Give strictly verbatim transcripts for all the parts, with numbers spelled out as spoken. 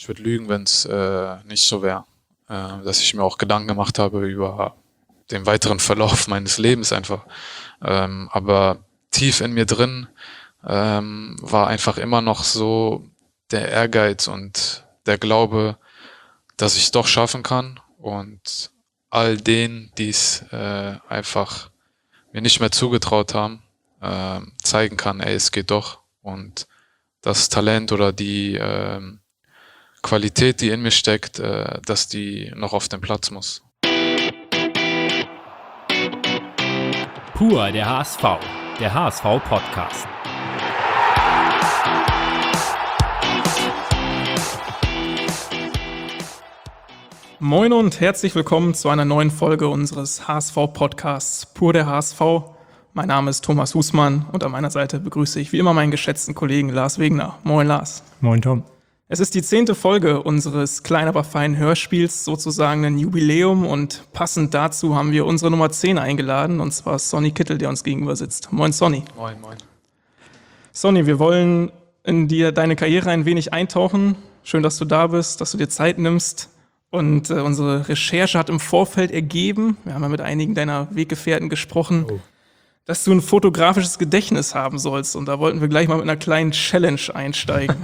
ich würde lügen, wenn es äh, nicht so wäre. Äh, dass ich mir auch Gedanken gemacht habe über den weiteren Verlauf meines Lebens einfach. Ähm, aber tief in mir drin ähm, war einfach immer noch so der Ehrgeiz und der Glaube, dass ich es doch schaffen kann und all denen, die es äh, einfach mir nicht mehr zugetraut haben, äh, zeigen kann, ey, es geht doch. Und das Talent oder die ähm, Qualität, die in mir steckt, äh, dass die noch auf den Platz muss. Pur der H S V, der H S V-Podcast. Moin und herzlich willkommen zu einer neuen Folge unseres H S V-Podcasts Pur der H S V. Mein Name ist Thomas Husmann und an meiner Seite begrüße ich wie immer meinen geschätzten Kollegen Lars Wegner. Moin Lars. Moin Tom. Es ist die zehnte Folge unseres klein aber feinen Hörspiels, sozusagen ein Jubiläum, und passend dazu haben wir unsere Nummer zehn eingeladen, und zwar Sonny Kittel, der uns gegenüber sitzt. Moin Sonny. Moin, moin. Sonny, wir wollen in dir deine Karriere ein wenig eintauchen. Schön, dass du da bist, dass du dir Zeit nimmst. Und äh, unsere Recherche hat im Vorfeld ergeben, wir haben ja mit einigen deiner Weggefährten gesprochen, oh. dass du ein fotografisches Gedächtnis haben sollst. Und da wollten wir gleich mal mit einer kleinen Challenge einsteigen.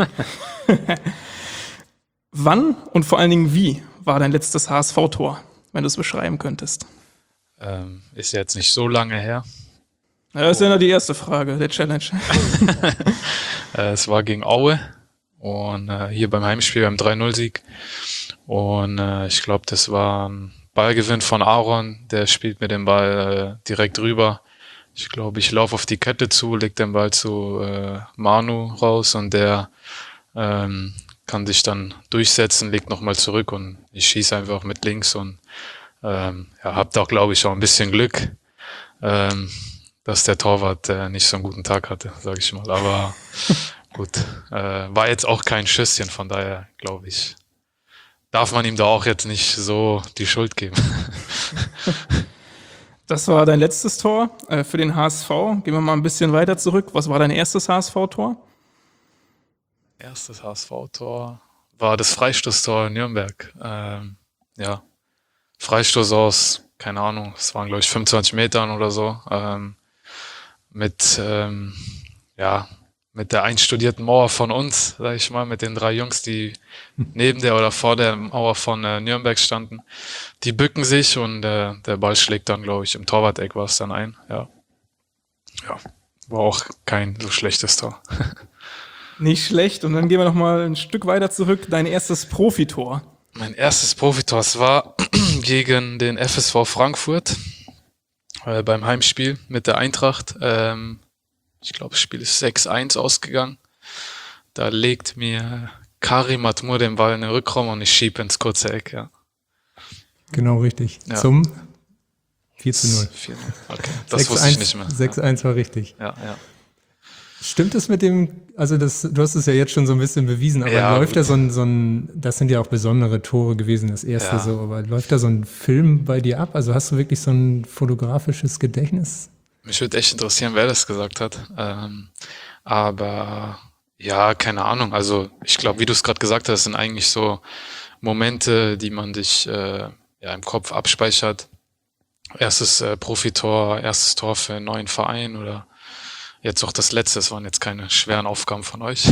Wann und vor allen Dingen wie war dein letztes H S V-Tor, wenn du es beschreiben könntest? Ähm, ist jetzt nicht so lange her. Ja, das ist ja nur die erste Frage der Challenge. äh, es war gegen Aue und äh, hier beim Heimspiel beim drei null Sieg. Und äh, ich glaube, das war ein Ballgewinn von Aaron. Der spielt mir den Ball äh, direkt rüber. Ich glaube, ich laufe auf die Kette zu, leg den Ball zu äh, Manu raus und der ähm, kann sich dann durchsetzen, legt nochmal zurück und ich schieße einfach mit links und ähm, ja, hab da, glaube ich, auch ein bisschen Glück, ähm, dass der Torwart äh, nicht so einen guten Tag hatte, sage ich mal. Aber gut, äh, war jetzt auch kein Schüsschen, von daher, glaube ich, darf man ihm da auch jetzt nicht so die Schuld geben. Das war dein letztes Tor äh, für den H S V. Gehen wir mal ein bisschen weiter zurück. Was war dein erstes H S V-Tor? Erstes H S V-Tor war das Freistoßtor in Nürnberg. Ähm, ja, Freistoß aus, keine Ahnung, es waren glaube ich fünfundzwanzig Metern oder so. Ähm, mit, ähm, ja, mit der einstudierten Mauer von uns, sag ich mal, mit den drei Jungs, die neben der oder vor der Mauer von äh, Nürnberg standen. Die bücken sich und äh, der Ball schlägt dann, glaube ich, im Torwart-Eck war es dann ein. Ja. Ja, war auch kein so schlechtes Tor. Nicht schlecht. Und dann gehen wir noch mal ein Stück weiter zurück. Dein erstes Profitor. Mein erstes Profitor, es war gegen den F S V Frankfurt äh, beim Heimspiel mit der Eintracht. Ähm, ich glaube, das Spiel ist sechs eins ausgegangen. Da legt mir Karim Atmur den Ball in den Rückraum und ich schiebe ins kurze Eck. Ja. Genau richtig. Ja. Zum vier zu null. vier null. Okay, das wusste ich nicht mehr. sechs eins war richtig. Ja, ja. Stimmt es mit dem, also das, du hast es ja jetzt schon so ein bisschen bewiesen, aber Ja, läuft gut. da so ein, so ein, das sind ja auch besondere Tore gewesen, das erste Ja. so, aber läuft da so ein Film bei dir ab? Also hast du wirklich so ein fotografisches Gedächtnis? Mich würde echt interessieren, wer das gesagt hat. Ähm, aber ja, keine Ahnung. Also ich glaube, wie du es gerade gesagt hast, sind eigentlich so Momente, die man sich äh, ja, im Kopf abspeichert. Erstes äh, Profitor, erstes Tor für einen neuen Verein oder jetzt auch das letzte. Das waren jetzt keine schweren Aufgaben von euch.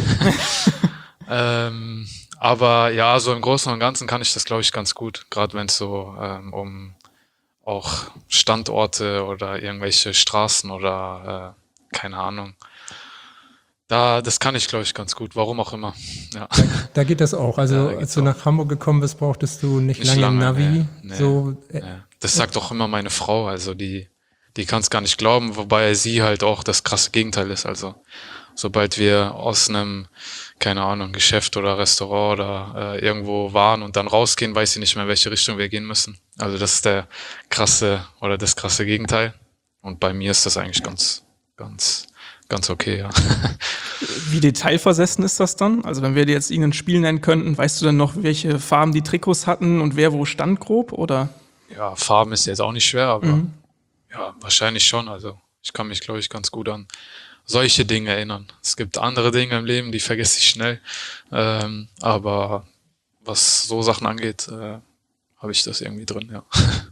ähm, aber ja, so im Großen und Ganzen kann ich das, glaube ich, ganz gut. Gerade wenn es so ähm, um auch Standorte oder irgendwelche Straßen oder äh, keine Ahnung. Da, das kann ich, glaube ich, ganz gut. Warum auch immer. Ja. Da, da geht das auch. Also Ja, da als geht's du auch. nach Hamburg gekommen bist, brauchtest du nicht, Nicht lange, lange, Navi. nee, nee, so, äh, Ja. Das sagt auch immer meine Frau. Also die, die kann es gar nicht glauben, wobei sie halt auch das krasse Gegenteil ist. Also sobald wir aus einem, keine Ahnung, Geschäft oder Restaurant oder äh, irgendwo waren und dann rausgehen, weiß sie nicht mehr, in welche Richtung wir gehen müssen. Also das ist der krasse oder das krasse Gegenteil. Und bei mir ist das eigentlich ganz, ganz, ganz okay, ja. Wie detailversessen ist das dann? Also wenn wir dir jetzt irgendein Spiel nennen könnten, weißt du dann noch, welche Farben die Trikots hatten und wer wo stand grob, oder? Ja, Farben ist jetzt auch nicht schwer, aber Mhm. ja, wahrscheinlich schon. Also ich kann mich, glaube ich, ganz gut an solche Dinge erinnern. Es gibt andere Dinge im Leben, die vergesse ich schnell. Ähm, aber was so Sachen angeht, äh, habe ich das irgendwie drin, ja.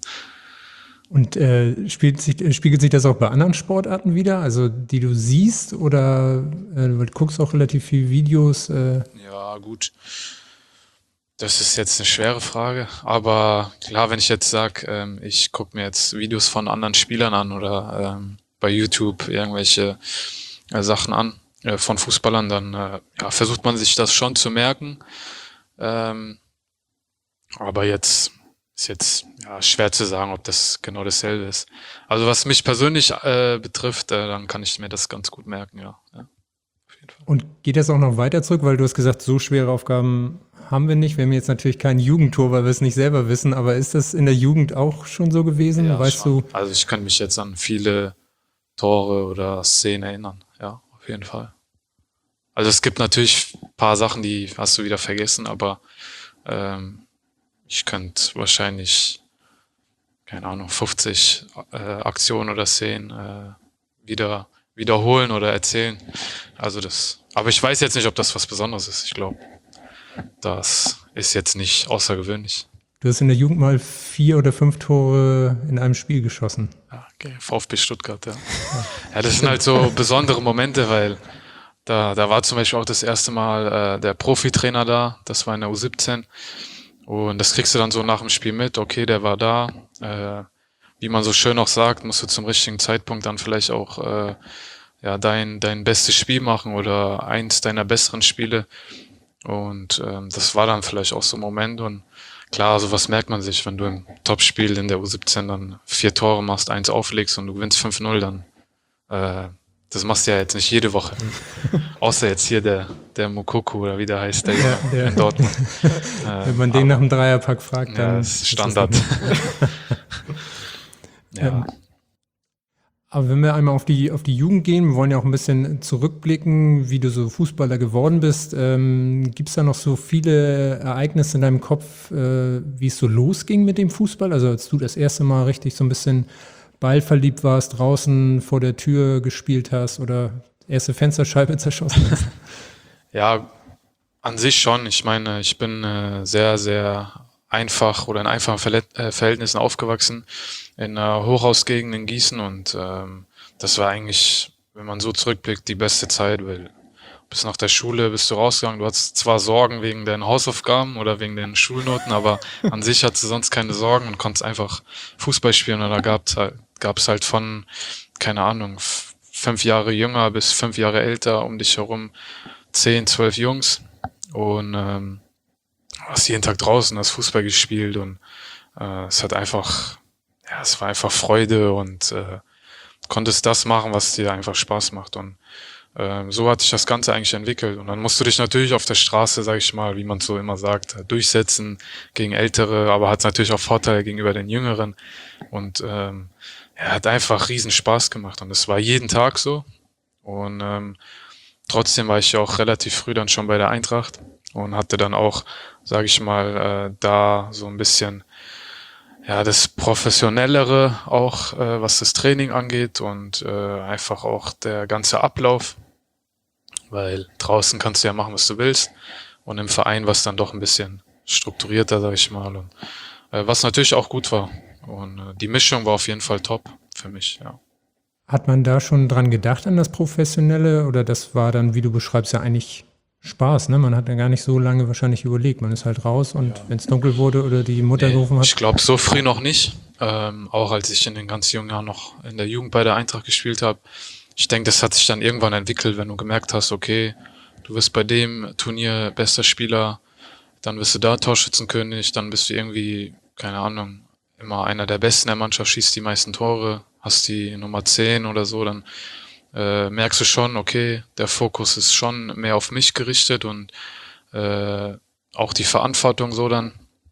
Und äh, spielt sich, spiegelt sich das auch bei anderen Sportarten wieder, also die du siehst, oder äh, du guckst auch relativ viel Videos? Äh. Ja, gut. Das ist jetzt eine schwere Frage, aber klar, wenn ich jetzt sage, ähm, ich gucke mir jetzt Videos von anderen Spielern an oder ähm, bei YouTube irgendwelche äh, Sachen an äh, von Fußballern, dann äh, ja, versucht man sich das schon zu merken. Ähm, aber jetzt ist jetzt ja, schwer zu sagen, ob das genau dasselbe ist. Also was mich persönlich äh, betrifft, äh, dann kann ich mir das ganz gut merken, ja. ja. Auf jeden Fall. Und geht das auch noch weiter zurück, weil du hast gesagt, so schwere Aufgaben haben wir nicht. Wir haben jetzt natürlich kein Jugendtor, weil wir es nicht selber wissen, aber ist das in der Jugend auch schon so gewesen? Ja, weißt schon. du? Also ich kann mich jetzt an viele Tore oder Szenen erinnern, ja, auf jeden Fall. Also es gibt natürlich ein paar Sachen, die hast du wieder vergessen, aber ähm, ich könnte wahrscheinlich, keine Ahnung, fünfzig äh, Aktionen oder Szenen äh, wieder wiederholen oder erzählen. Also das, aber ich weiß jetzt nicht, ob das was Besonderes ist. Ich glaube, das ist jetzt nicht außergewöhnlich. Du hast in der Jugend mal vier oder fünf Tore in einem Spiel geschossen. Ja, okay. VfB Stuttgart, ja. Ja, ja, das sind halt so besondere Momente, weil da, da war zum Beispiel auch das erste Mal äh, der Profitrainer da. Das war in der U siebzehn. Und das kriegst du dann so nach dem Spiel mit. Okay, der war da. Äh, wie man so schön auch sagt, musst du zum richtigen Zeitpunkt dann vielleicht auch äh, ja dein dein bestes Spiel machen oder eins deiner besseren Spiele. Und ähm, das war dann vielleicht auch so ein Moment. Und klar, sowas merkt man sich, wenn du im Topspiel in der U siebzehn dann vier Tore machst, eins auflegst und du gewinnst fünf null, dann äh, das machst du ja jetzt nicht jede Woche. Außer jetzt hier der der Mukoko oder wie der heißt, der, Ja, der- in Dortmund. Äh, Wenn man den nach dem Dreierpack fragt, ja, dann das ist das Standard. nicht- Ja. Ähm, Aber wenn wir einmal auf die, auf die Jugend gehen, wir wollen ja auch ein bisschen zurückblicken, wie du so Fußballer geworden bist. Ähm, Gibt es da noch so viele Ereignisse in deinem Kopf, äh, wie es so losging mit dem Fußball? Also als du das erste Mal richtig so ein bisschen ballverliebt warst, draußen vor der Tür gespielt hast oder erste Fensterscheibe zerschossen hast? Ja, an sich schon. Ich meine, ich bin äh, sehr, sehr einfach oder in einfachen Verlet äh, Verhältnissen aufgewachsen in einer Hochhausgegend in Gießen und ähm, das war eigentlich, wenn man so zurückblickt, die beste Zeit, weil bis nach der Schule bist du rausgegangen. Du hattest zwar Sorgen wegen deinen Hausaufgaben oder wegen den Schulnoten, aber an sich hattest du sonst keine Sorgen und konntest einfach Fußball spielen und da gab's halt, gab's halt von, keine Ahnung, f- fünf Jahre jünger bis fünf Jahre älter um dich herum zehn, zwölf Jungs und ähm, hast jeden Tag draußen, hast Fußball gespielt und äh, es hat einfach, ja, es war einfach Freude und äh, konntest das machen, was dir einfach Spaß macht und ähm, so hat sich das Ganze eigentlich entwickelt und dann musst du dich natürlich auf der Straße, sag ich mal, wie man so immer sagt, durchsetzen gegen Ältere, aber hat natürlich auch Vorteile gegenüber den Jüngeren und ähm, ja, hat einfach riesen Spaß gemacht und es war jeden Tag so und ähm, trotzdem war ich ja auch relativ früh dann schon bei der Eintracht und hatte dann auch, sage ich mal, äh, da so ein bisschen ja das Professionellere auch, äh, was das Training angeht und äh, einfach auch der ganze Ablauf, weil draußen kannst du ja machen, was du willst und im Verein war es dann doch ein bisschen strukturierter, sage ich mal, und äh, was natürlich auch gut war und äh, die Mischung war auf jeden Fall top für mich, ja. Hat man da schon dran gedacht an das Professionelle oder das war dann, wie du beschreibst, ja eigentlich Spaß, ne? Man hat ja gar nicht so lange wahrscheinlich überlegt. Man ist halt raus und wenn es dunkel wurde oder die Mutter gerufen hat. Ich glaube, so früh noch nicht. Ähm, auch als ich in den ganz jungen Jahren noch in der Jugend bei der Eintracht gespielt habe. Ich denke, das hat sich dann irgendwann entwickelt, wenn du gemerkt hast, okay, du wirst bei dem Turnier bester Spieler, dann wirst du da Torschützenkönig, dann bist du irgendwie, keine Ahnung, immer einer der Besten der Mannschaft, schießt die meisten Tore, hast die Nummer zehn oder so, dann äh, merkst du schon, okay, der Fokus ist schon mehr auf mich gerichtet und äh, auch die Verantwortung so dann.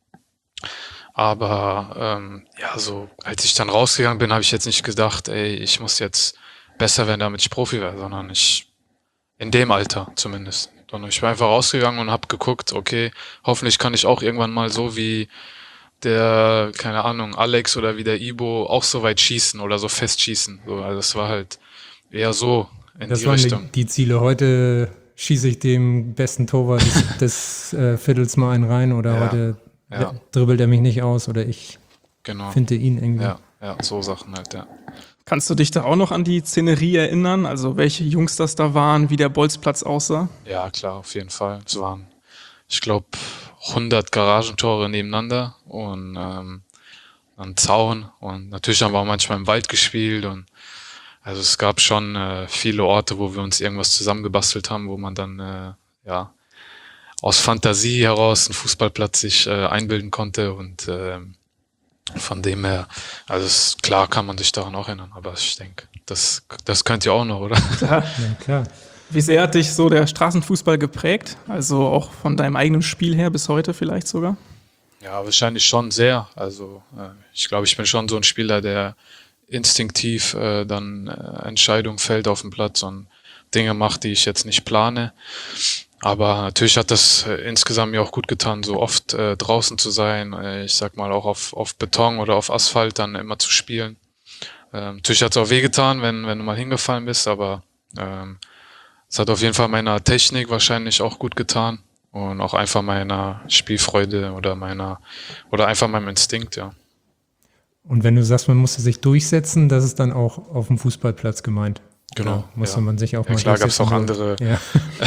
Aber ähm, ja, so als ich dann rausgegangen bin, habe ich jetzt nicht gedacht, ey, ich muss jetzt besser werden, damit ich Profi werde, sondern ich, in dem Alter zumindest. Sondern ich bin einfach rausgegangen und habe geguckt, okay, hoffentlich kann ich auch irgendwann mal so wie der, keine Ahnung, Alex oder wie der Ibo auch so weit schießen oder so fest schießen. So, also das war halt eher so in Das die waren Richtung. die, die Ziele. Heute schieße ich dem besten Torwart des, des äh, Viertels mal einen rein oder Ja, heute ja. dribbelt er mich nicht aus oder ich Genau. finde ihn irgendwie. Ja, ja, so Sachen halt, ja. Kannst du dich da auch noch an die Szenerie erinnern? Also welche Jungs das da waren, wie der Bolzplatz aussah? Ja, klar, auf jeden Fall. Es waren, ich glaube, hundert Garagentore nebeneinander und ähm, ein Zaun. Und natürlich haben wir auch manchmal im Wald gespielt. Und also es gab schon äh, viele Orte, wo wir uns irgendwas zusammengebastelt haben, wo man dann äh, ja aus Fantasie heraus einen Fußballplatz sich äh, einbilden konnte. Und ähm, von dem her, also es, klar kann man sich daran auch erinnern, aber ich denke, das, das könnt ihr auch noch, oder? Ja. Ja, klar. Wie sehr hat dich so der Straßenfußball geprägt? Also auch von deinem eigenen Spiel her bis heute vielleicht sogar? Ja, wahrscheinlich schon sehr. Also äh, ich glaube, ich bin schon so ein Spieler, der instinktiv äh, dann äh, Entscheidungen fällt auf dem Platz und Dinge macht, die ich jetzt nicht plane. Aber natürlich hat das äh, insgesamt mir auch gut getan, so oft äh, draußen zu sein. Äh, ich sag mal auch auf, auf Beton oder auf Asphalt dann immer zu spielen. Ähm, natürlich hat es auch wehgetan, wenn, wenn du mal hingefallen bist, aber ähm, es hat auf jeden Fall meiner Technik wahrscheinlich auch gut getan und auch einfach meiner Spielfreude oder meiner oder einfach meinem Instinkt, ja. Und wenn du sagst, man musste sich durchsetzen, das ist dann auch auf dem Fußballplatz gemeint. Genau, Oder musste ja. man sich auch Ja, mal klar gab es auch durchsetzen. andere Ja,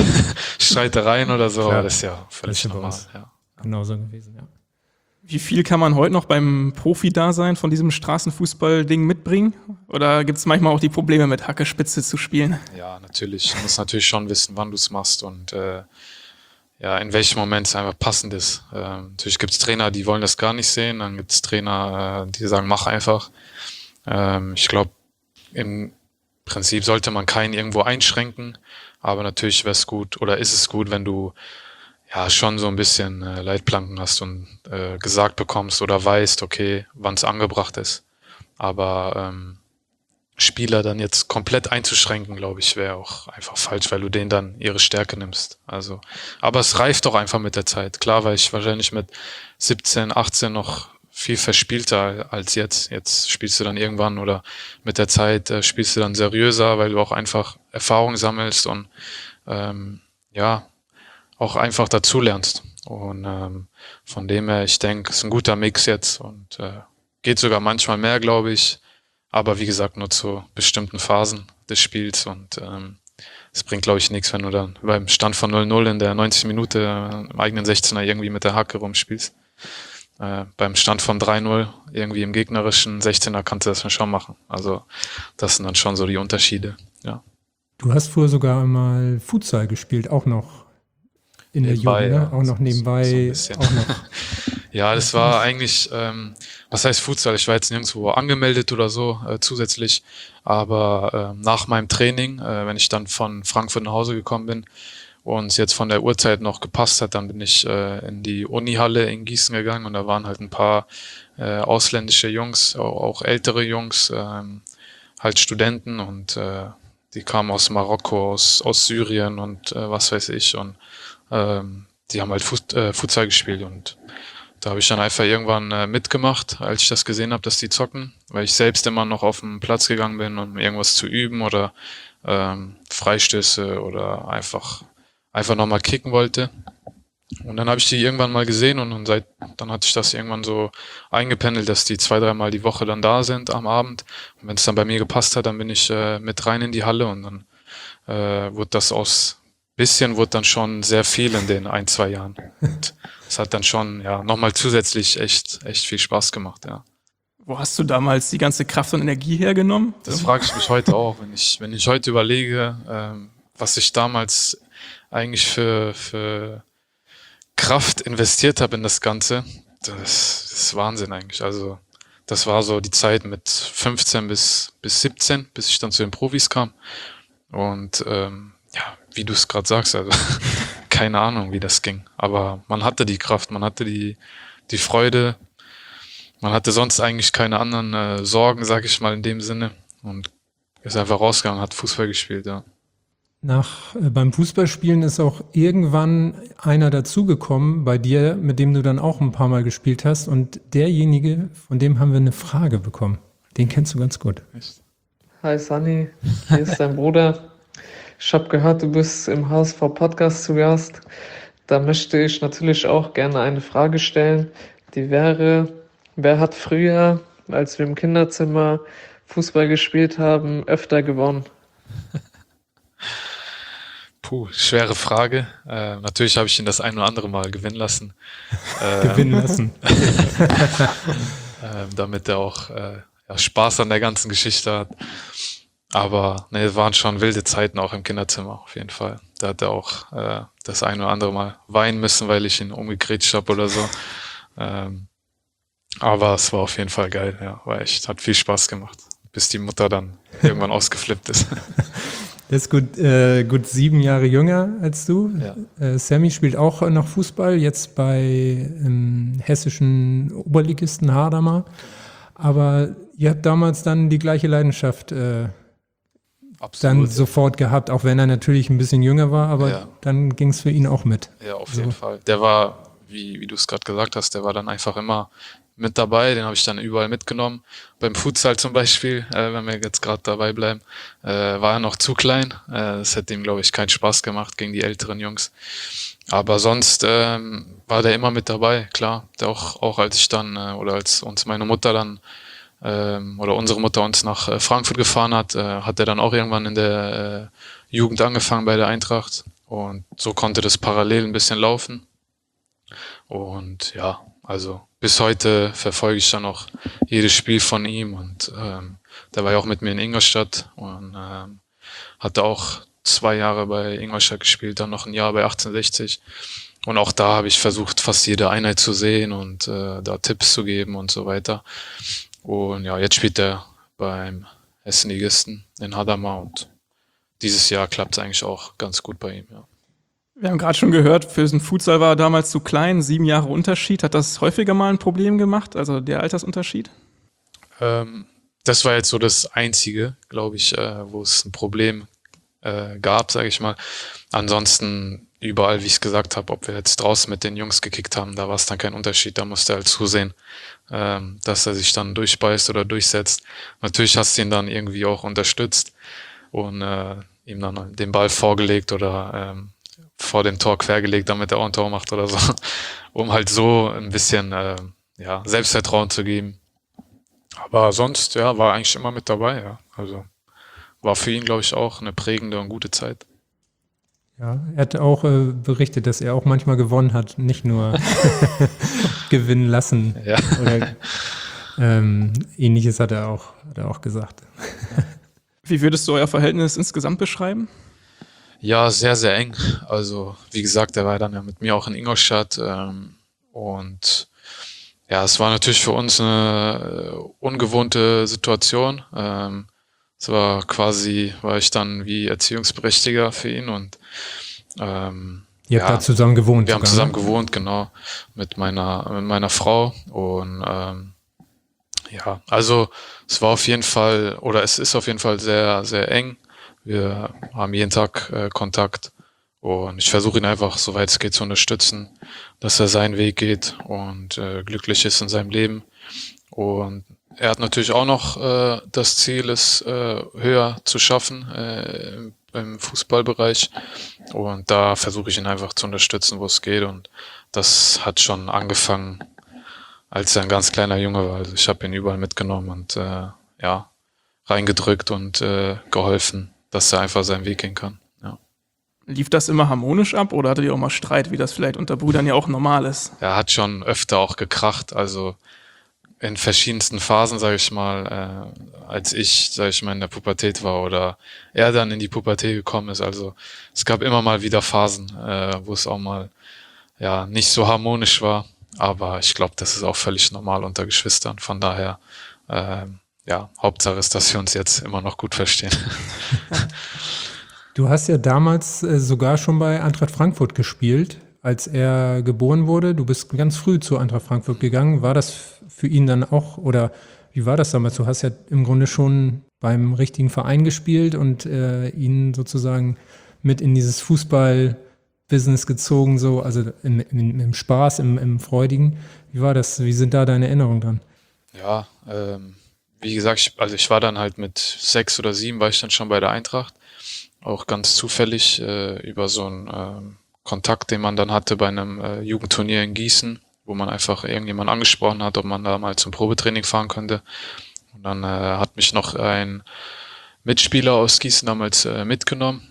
Streitereien oder so, Klar. aber das ist ja völlig Das ist bei normal. uns. Ja. genauso gewesen, ja. Wie viel kann man heute noch beim Profi-Dasein von diesem Straßenfußball-Ding mitbringen? Oder gibt es manchmal auch die Probleme mit Hacke Spitze zu spielen? Ja, natürlich. Du musst natürlich schon wissen, wann du es machst und äh, ja, in welchem Moment es einfach passend ist. Ähm, natürlich gibt es Trainer, die wollen das gar nicht sehen. Dann gibt es Trainer, äh, die sagen, mach einfach. Ähm, ich glaube, im Prinzip sollte man keinen irgendwo einschränken. Aber natürlich wäre es gut oder ist es gut, wenn du ja schon so ein bisschen äh, Leitplanken hast und äh, gesagt bekommst oder weißt, okay, wann es angebracht ist. Aber ähm, Spieler dann jetzt komplett einzuschränken, glaube ich, wäre auch einfach falsch, weil du denen dann ihre Stärke nimmst. Also, aber es reift doch einfach mit der Zeit. Klar war ich wahrscheinlich mit siebzehn, achtzehn noch viel verspielter als jetzt. Jetzt spielst du dann irgendwann oder mit der Zeit äh, spielst du dann seriöser, weil du auch einfach Erfahrung sammelst und ähm, ja, auch einfach dazulernst. Und ähm, von dem her, ich denke, es ist ein guter Mix jetzt und äh, geht sogar manchmal mehr, glaube ich. Aber wie gesagt, nur zu bestimmten Phasen des Spiels. Und ähm, es bringt, glaube ich, nichts, wenn du dann beim Stand von null null in der neunzigsten Minute äh, im eigenen sechzehner irgendwie mit der Hacke rumspielst. Äh, beim Stand von drei null irgendwie im gegnerischen sechzehner kannst du das schon machen. Also das sind dann schon so die Unterschiede. Ja. Du hast früher sogar mal Futsal gespielt, auch noch in Nebenbei, der Jugend, ne? ja. Auch noch So- nebenbei, so ein bisschen. auch noch. Ja, das war eigentlich, ähm, was heißt Futsal? Ich war jetzt nirgendwo angemeldet oder so äh, zusätzlich, aber äh, nach meinem Training, äh, wenn ich dann von Frankfurt nach Hause gekommen bin und es jetzt von der Uhrzeit noch gepasst hat, dann bin ich äh, in die Unihalle in Gießen gegangen und da waren halt ein paar äh, ausländische Jungs, auch, auch ältere Jungs, ähm, halt Studenten und äh, die kamen aus Marokko, aus, aus Syrien und äh, was weiß ich und ähm, die haben halt Fut, äh, Futsal gespielt und da habe ich dann einfach irgendwann äh, mitgemacht, als ich das gesehen habe, dass die zocken, weil ich selbst immer noch auf den Platz gegangen bin, um irgendwas zu üben oder ähm, Freistöße oder einfach einfach nochmal kicken wollte. Und dann habe ich die irgendwann mal gesehen und dann, seit, dann hatte ich das irgendwann so eingependelt, dass die zwei, dreimal die Woche dann da sind am Abend. Und wenn es dann bei mir gepasst hat, dann bin ich äh, mit rein in die Halle und dann äh, wurde das aus bisschen, wurde dann schon sehr viel in den ein, zwei Jahren. Und es hat dann schon ja nochmal zusätzlich echt, echt viel Spaß gemacht, ja. Wo hast du damals die ganze Kraft und Energie hergenommen? Das frage ich mich heute auch, wenn ich, wenn ich heute überlege, ähm, was ich damals eigentlich für, für Kraft investiert habe in das Ganze. Das, das ist Wahnsinn eigentlich. Also das war so die Zeit mit fünfzehn bis, bis siebzehn, bis ich dann zu den Profis kam. Und ähm, ja, wie du es gerade sagst, also keine Ahnung, wie das ging. Aber man hatte die Kraft, man hatte die, die Freude. Man hatte sonst eigentlich keine anderen äh, Sorgen, sag ich mal in dem Sinne. Und ist einfach rausgegangen, hat Fußball gespielt, ja. Nach, äh, beim Fußballspielen ist auch irgendwann einer dazugekommen bei dir, mit dem du dann auch ein paar Mal gespielt hast. Und derjenige, von dem haben wir eine Frage bekommen. Den kennst du ganz gut. Echt? Hi Sunny, hier ist dein Bruder. Ich habe gehört, du bist im H S V-Podcast zu Gast. Da möchte ich natürlich auch gerne eine Frage stellen. Die wäre, wer hat früher, als wir im Kinderzimmer Fußball gespielt haben, öfter gewonnen? Puh, schwere Frage. Äh, natürlich habe ich ihn das ein oder andere Mal gewinnen lassen. Ähm, Gewinnen lassen. ähm, damit er auch äh, ja, Spaß an der ganzen Geschichte hat. Aber ne, es waren schon wilde Zeiten auch im Kinderzimmer, auf jeden Fall. Da hat er auch äh, das ein oder andere Mal weinen müssen, weil ich ihn umgegrätscht habe oder so. Ähm, aber es war auf jeden Fall geil, ja. War echt, hat viel Spaß gemacht, bis die Mutter dann irgendwann ausgeflippt ist. Der ist gut, äh, gut sieben Jahre jünger als du. Ja. Äh, Sammy spielt auch noch Fußball, jetzt bei ähm, hessischen Oberligisten Hadamar. Aber ihr habt damals dann die gleiche Leidenschaft äh, dann Absolut. sofort gehabt, auch wenn er natürlich ein bisschen jünger war, aber Ja. dann ging es für ihn auch mit. Ja, auf So. jeden Fall. Der war, wie, wie du es gerade gesagt hast, der war dann einfach immer mit dabei. Den habe ich dann überall mitgenommen. Beim Futsal zum Beispiel, äh, wenn wir jetzt gerade dabei bleiben, äh, war er noch zu klein. Äh, das hätte ihm, glaube ich, keinen Spaß gemacht gegen die älteren Jungs. Aber sonst ähm, war der immer mit dabei, klar. Der auch, auch als ich dann, äh, oder als uns meine Mutter dann, ähm, oder unsere Mutter uns nach äh, Frankfurt gefahren hat, äh, hat er dann auch irgendwann in der äh, Jugend angefangen bei der Eintracht. Und so konnte das parallel ein bisschen laufen. Und ja, also bis heute verfolge ich dann auch jedes Spiel von ihm. Und ähm, der war ja auch mit mir in Ingolstadt und ähm, hatte auch zwei Jahre bei Ingolstadt gespielt, dann noch ein Jahr bei achtzehnhundertsechzig. Und auch da habe ich versucht, fast jede Einheit zu sehen und äh, da Tipps zu geben und so weiter. Und ja, jetzt spielt er beim Hessen-Ligisten in Hadamar und dieses Jahr klappt es eigentlich auch ganz gut bei ihm, ja. Wir haben gerade schon gehört, für den Futsal war er damals zu klein, sieben Jahre Unterschied. Hat das häufiger mal ein Problem gemacht, also der Altersunterschied? Ähm, das war jetzt so das Einzige, glaube ich, äh, wo es ein Problem äh, gab, sage ich mal. Ansonsten überall, wie ich es gesagt habe, ob wir jetzt draußen mit den Jungs gekickt haben, da war es dann kein Unterschied. Da musste er halt zusehen, ähm, dass er sich dann durchbeißt oder durchsetzt. Natürlich hast du ihn dann irgendwie auch unterstützt und äh, ihm dann den Ball vorgelegt oder ähm, vor dem Tor quergelegt, damit er auch ein Tor macht oder so, um halt so ein bisschen äh, ja, Selbstvertrauen zu geben. Aber sonst, ja, war eigentlich immer mit dabei, ja. Also war für ihn, glaube ich, auch eine prägende und gute Zeit. Ja, er hat auch äh, berichtet, dass er auch manchmal gewonnen hat, nicht nur gewinnen lassen. Ja. Oder ähm, Ähnliches hat er auch, hat er auch gesagt. Wie würdest du euer Verhältnis insgesamt beschreiben? Ja, sehr, sehr eng. Also, wie gesagt, er war dann ja mit mir auch in Ingolstadt. Ähm, und ja, es war natürlich für uns eine äh, ungewohnte Situation. Ähm, es war quasi, war ich dann wie Erziehungsberechtiger für ihn und ähm, Ihr habt ja, da zusammen gewohnt. wir haben sogar, zusammen ne? gewohnt, genau, mit meiner, mit meiner Frau und ähm, ja, also es war auf jeden Fall, oder es ist auf jeden Fall sehr, sehr eng. Wir haben jeden Tag äh, Kontakt und ich versuche ihn einfach, soweit es geht, zu unterstützen, dass er seinen Weg geht und äh, glücklich ist in seinem Leben. Und er hat natürlich auch noch äh, das Ziel, es äh, höher zu schaffen äh, im, im Fußballbereich. Und da versuche ich ihn einfach zu unterstützen, wo es geht. Und das hat schon angefangen, als er ein ganz kleiner Junge war. Also ich habe ihn überall mitgenommen und äh, ja, reingedrückt und äh, geholfen, dass er einfach seinen Weg gehen kann. Ja. Lief das immer harmonisch ab oder hattet ihr auch mal Streit, wie das vielleicht unter Brüdern ja auch normal ist? Er hat schon öfter auch gekracht, also in verschiedensten Phasen, sage ich mal, äh, als ich, sage ich mal, in der Pubertät war oder er dann in die Pubertät gekommen ist. Also es gab immer mal wieder Phasen, äh, wo es auch mal ja nicht so harmonisch war. Aber ich glaube, das ist auch völlig normal unter Geschwistern. Von daher, äh, ja, Hauptsache ist, dass wir uns jetzt immer noch gut verstehen. Du hast ja damals äh, sogar schon bei Eintracht Frankfurt gespielt, als er geboren wurde. Du bist ganz früh zu Eintracht Frankfurt gegangen. War das für ihn dann auch, oder wie war das damals? Du hast ja im Grunde schon beim richtigen Verein gespielt und äh, ihn sozusagen mit in dieses Fußball-Business gezogen, so, also im, im, im Spaß, im, im Freudigen. Wie war das? Wie sind da deine Erinnerungen dran? Ja, ähm, wie gesagt, ich, also ich war dann halt mit sechs oder sieben, war ich dann schon bei der Eintracht. auch ganz zufällig äh, über so einen ähm, Kontakt, den man dann hatte bei einem äh, Jugendturnier in Gießen, wo man einfach irgendjemand angesprochen hat, ob man da mal zum Probetraining fahren könnte. Und dann äh, hat mich noch ein Mitspieler aus Gießen damals äh, mitgenommen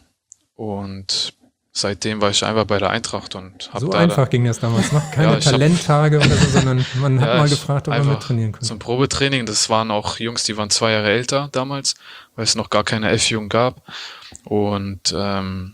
und seitdem war ich einfach bei der Eintracht und habe So da einfach ging das damals noch. Keine Ja, ich hab- Talenttage oder so, sondern man hat Ja, mal ich gefragt, ob man einfach mittrainieren könnte. zum Probetraining. Das waren auch Jungs, die waren zwei Jahre älter damals, weil es noch gar keine F-Jugend gab. Und ähm,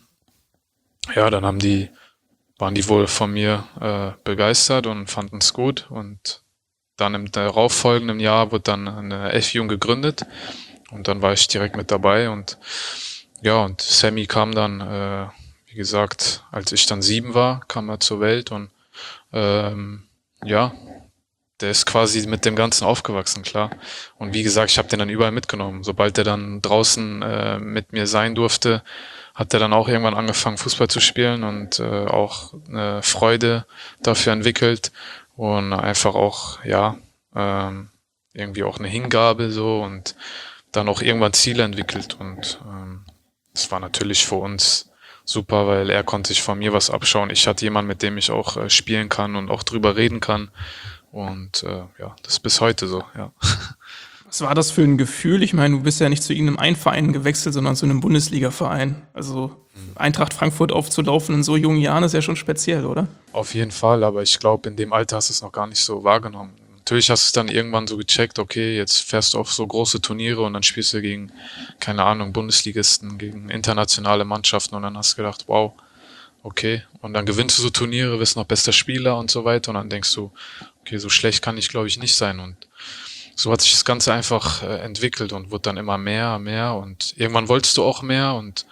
ja, dann haben die, waren die wohl von mir äh, begeistert und fanden es gut. Und dann im darauffolgenden Jahr wurde dann eine F-Jugend gegründet und dann war ich direkt mit dabei. Und ja, und Sammy kam dann, äh, wie gesagt, als ich dann sieben war, kam er zur Welt und ähm, ja, der ist quasi mit dem Ganzen aufgewachsen, klar. Und wie gesagt, ich habe den dann überall mitgenommen. Sobald er dann draußen äh, mit mir sein durfte, hat er dann auch irgendwann angefangen, Fußball zu spielen und äh, auch eine Freude dafür entwickelt und einfach auch, ja, ähm, irgendwie auch eine Hingabe so und dann auch irgendwann Ziele entwickelt. Und ähm, das war natürlich für uns super, weil er konnte sich von mir was abschauen. Ich hatte jemanden, mit dem ich auch äh, spielen kann und auch drüber reden kann. Und äh, ja, das ist bis heute so, ja. Was war das für ein Gefühl? Ich meine, du bist ja nicht zu irgendeinem einen Verein gewechselt, sondern zu einem Bundesliga-Verein. Also Eintracht Frankfurt aufzulaufen in so jungen Jahren ist ja schon speziell, oder? Auf jeden Fall, aber ich glaube, in dem Alter hast du es noch gar nicht so wahrgenommen. Natürlich hast du es dann irgendwann so gecheckt, okay, jetzt fährst du auf so große Turniere und dann spielst du gegen, keine Ahnung, Bundesligisten, gegen internationale Mannschaften und dann hast du gedacht, wow, okay. Und dann gewinnst du so Turniere, wirst noch bester Spieler und so weiter und dann denkst du, okay, so schlecht kann ich, glaube ich, nicht sein. Und so hat sich das Ganze einfach äh, entwickelt und wurde dann immer mehr, mehr und irgendwann wolltest du auch mehr und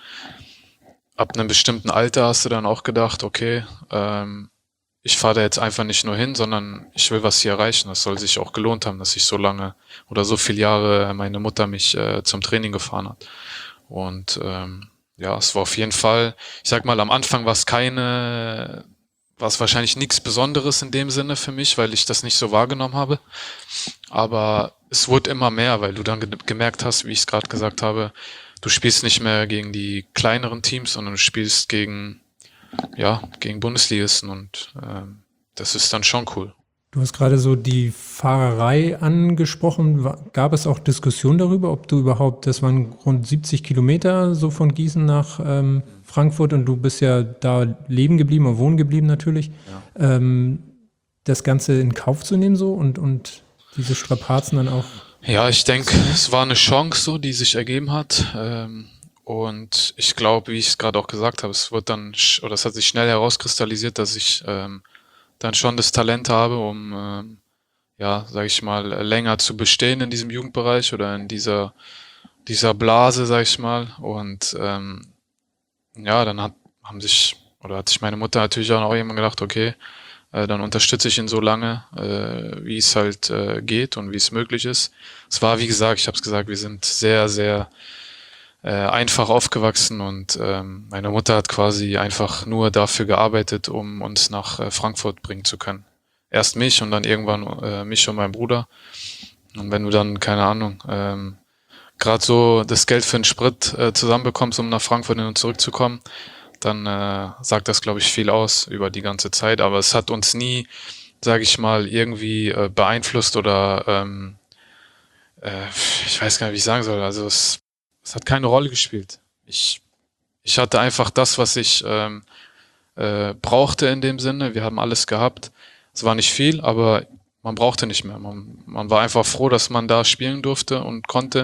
ab einem bestimmten Alter hast du dann auch gedacht, okay, ähm, ich fahre da jetzt einfach nicht nur hin, sondern ich will was hier erreichen. Das soll sich auch gelohnt haben, dass ich so lange oder so viele Jahre meine Mutter mich äh, zum Training gefahren hat. Und ähm, ja, es war auf jeden Fall, ich sag mal, am Anfang war es keine, war es wahrscheinlich nichts Besonderes in dem Sinne für mich, weil ich das nicht so wahrgenommen habe. Aber es wurde immer mehr, weil du dann ge gemerkt hast, wie ich es gerade gesagt habe, du spielst nicht mehr gegen die kleineren Teams, sondern du spielst gegen, ja, gegen Bundesligisten und ähm, das ist dann schon cool. Du hast gerade so die Fahrerei angesprochen. Wa- Gab es auch Diskussionen darüber, ob du überhaupt, das waren rund siebzig Kilometer so von Gießen nach ähm, Frankfurt und du bist ja da leben geblieben und wohnen geblieben natürlich, ähm, das Ganze in Kauf zu nehmen so und, und diese Strapazen dann auch. Ja, ich denke, es war eine Chance so, die sich ergeben hat. Ähm, und ich glaube, wie ich es gerade auch gesagt habe, es wird dann, sch- oder es hat sich schnell herauskristallisiert, dass ich ähm, dann schon das Talent habe, um, ähm, ja, sage ich mal, äh, länger zu bestehen in diesem Jugendbereich oder in dieser, dieser Blase, sage ich mal. Und ähm, ja, dann hat, haben sich, oder hat sich meine Mutter natürlich auch noch irgendwann gedacht, okay, äh, dann unterstütze ich ihn so lange, äh, wie es halt äh, geht und wie es möglich ist. Es war, wie gesagt, ich habe es gesagt, wir sind sehr, sehr äh, einfach aufgewachsen und ähm, meine Mutter hat quasi einfach nur dafür gearbeitet, um uns nach äh, Frankfurt bringen zu können. Erst mich und dann irgendwann äh, mich und meinen Bruder. Und wenn du dann, keine Ahnung, ähm, gerade so das Geld für den Sprit äh, zusammenbekommst, um nach Frankfurt hin und zurückzukommen, dann äh, sagt das, glaube ich, viel aus über die ganze Zeit. Aber es hat uns nie, sage ich mal, irgendwie äh, beeinflusst oder ähm, äh, ich weiß gar nicht, wie ich sagen soll. Also es, es hat keine Rolle gespielt. Ich, ich hatte einfach das, was ich ähm, äh, brauchte in dem Sinne. Wir haben alles gehabt. Es war nicht viel, aber man brauchte nicht mehr. Man, man war einfach froh, dass man da spielen durfte und konnte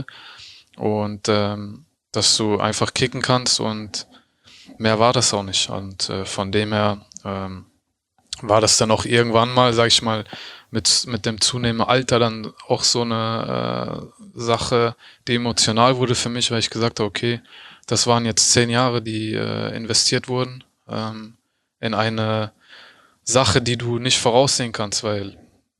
und ähm, dass du einfach kicken kannst und mehr war das auch nicht. Und äh, von dem her ähm, war das dann auch irgendwann mal, sag ich mal, mit, mit dem zunehmenden Alter dann auch so eine äh, Sache, die emotional wurde für mich, weil ich gesagt habe, okay, das waren jetzt zehn Jahre, die äh, investiert wurden ähm, in eine Sache, die du nicht voraussehen kannst, weil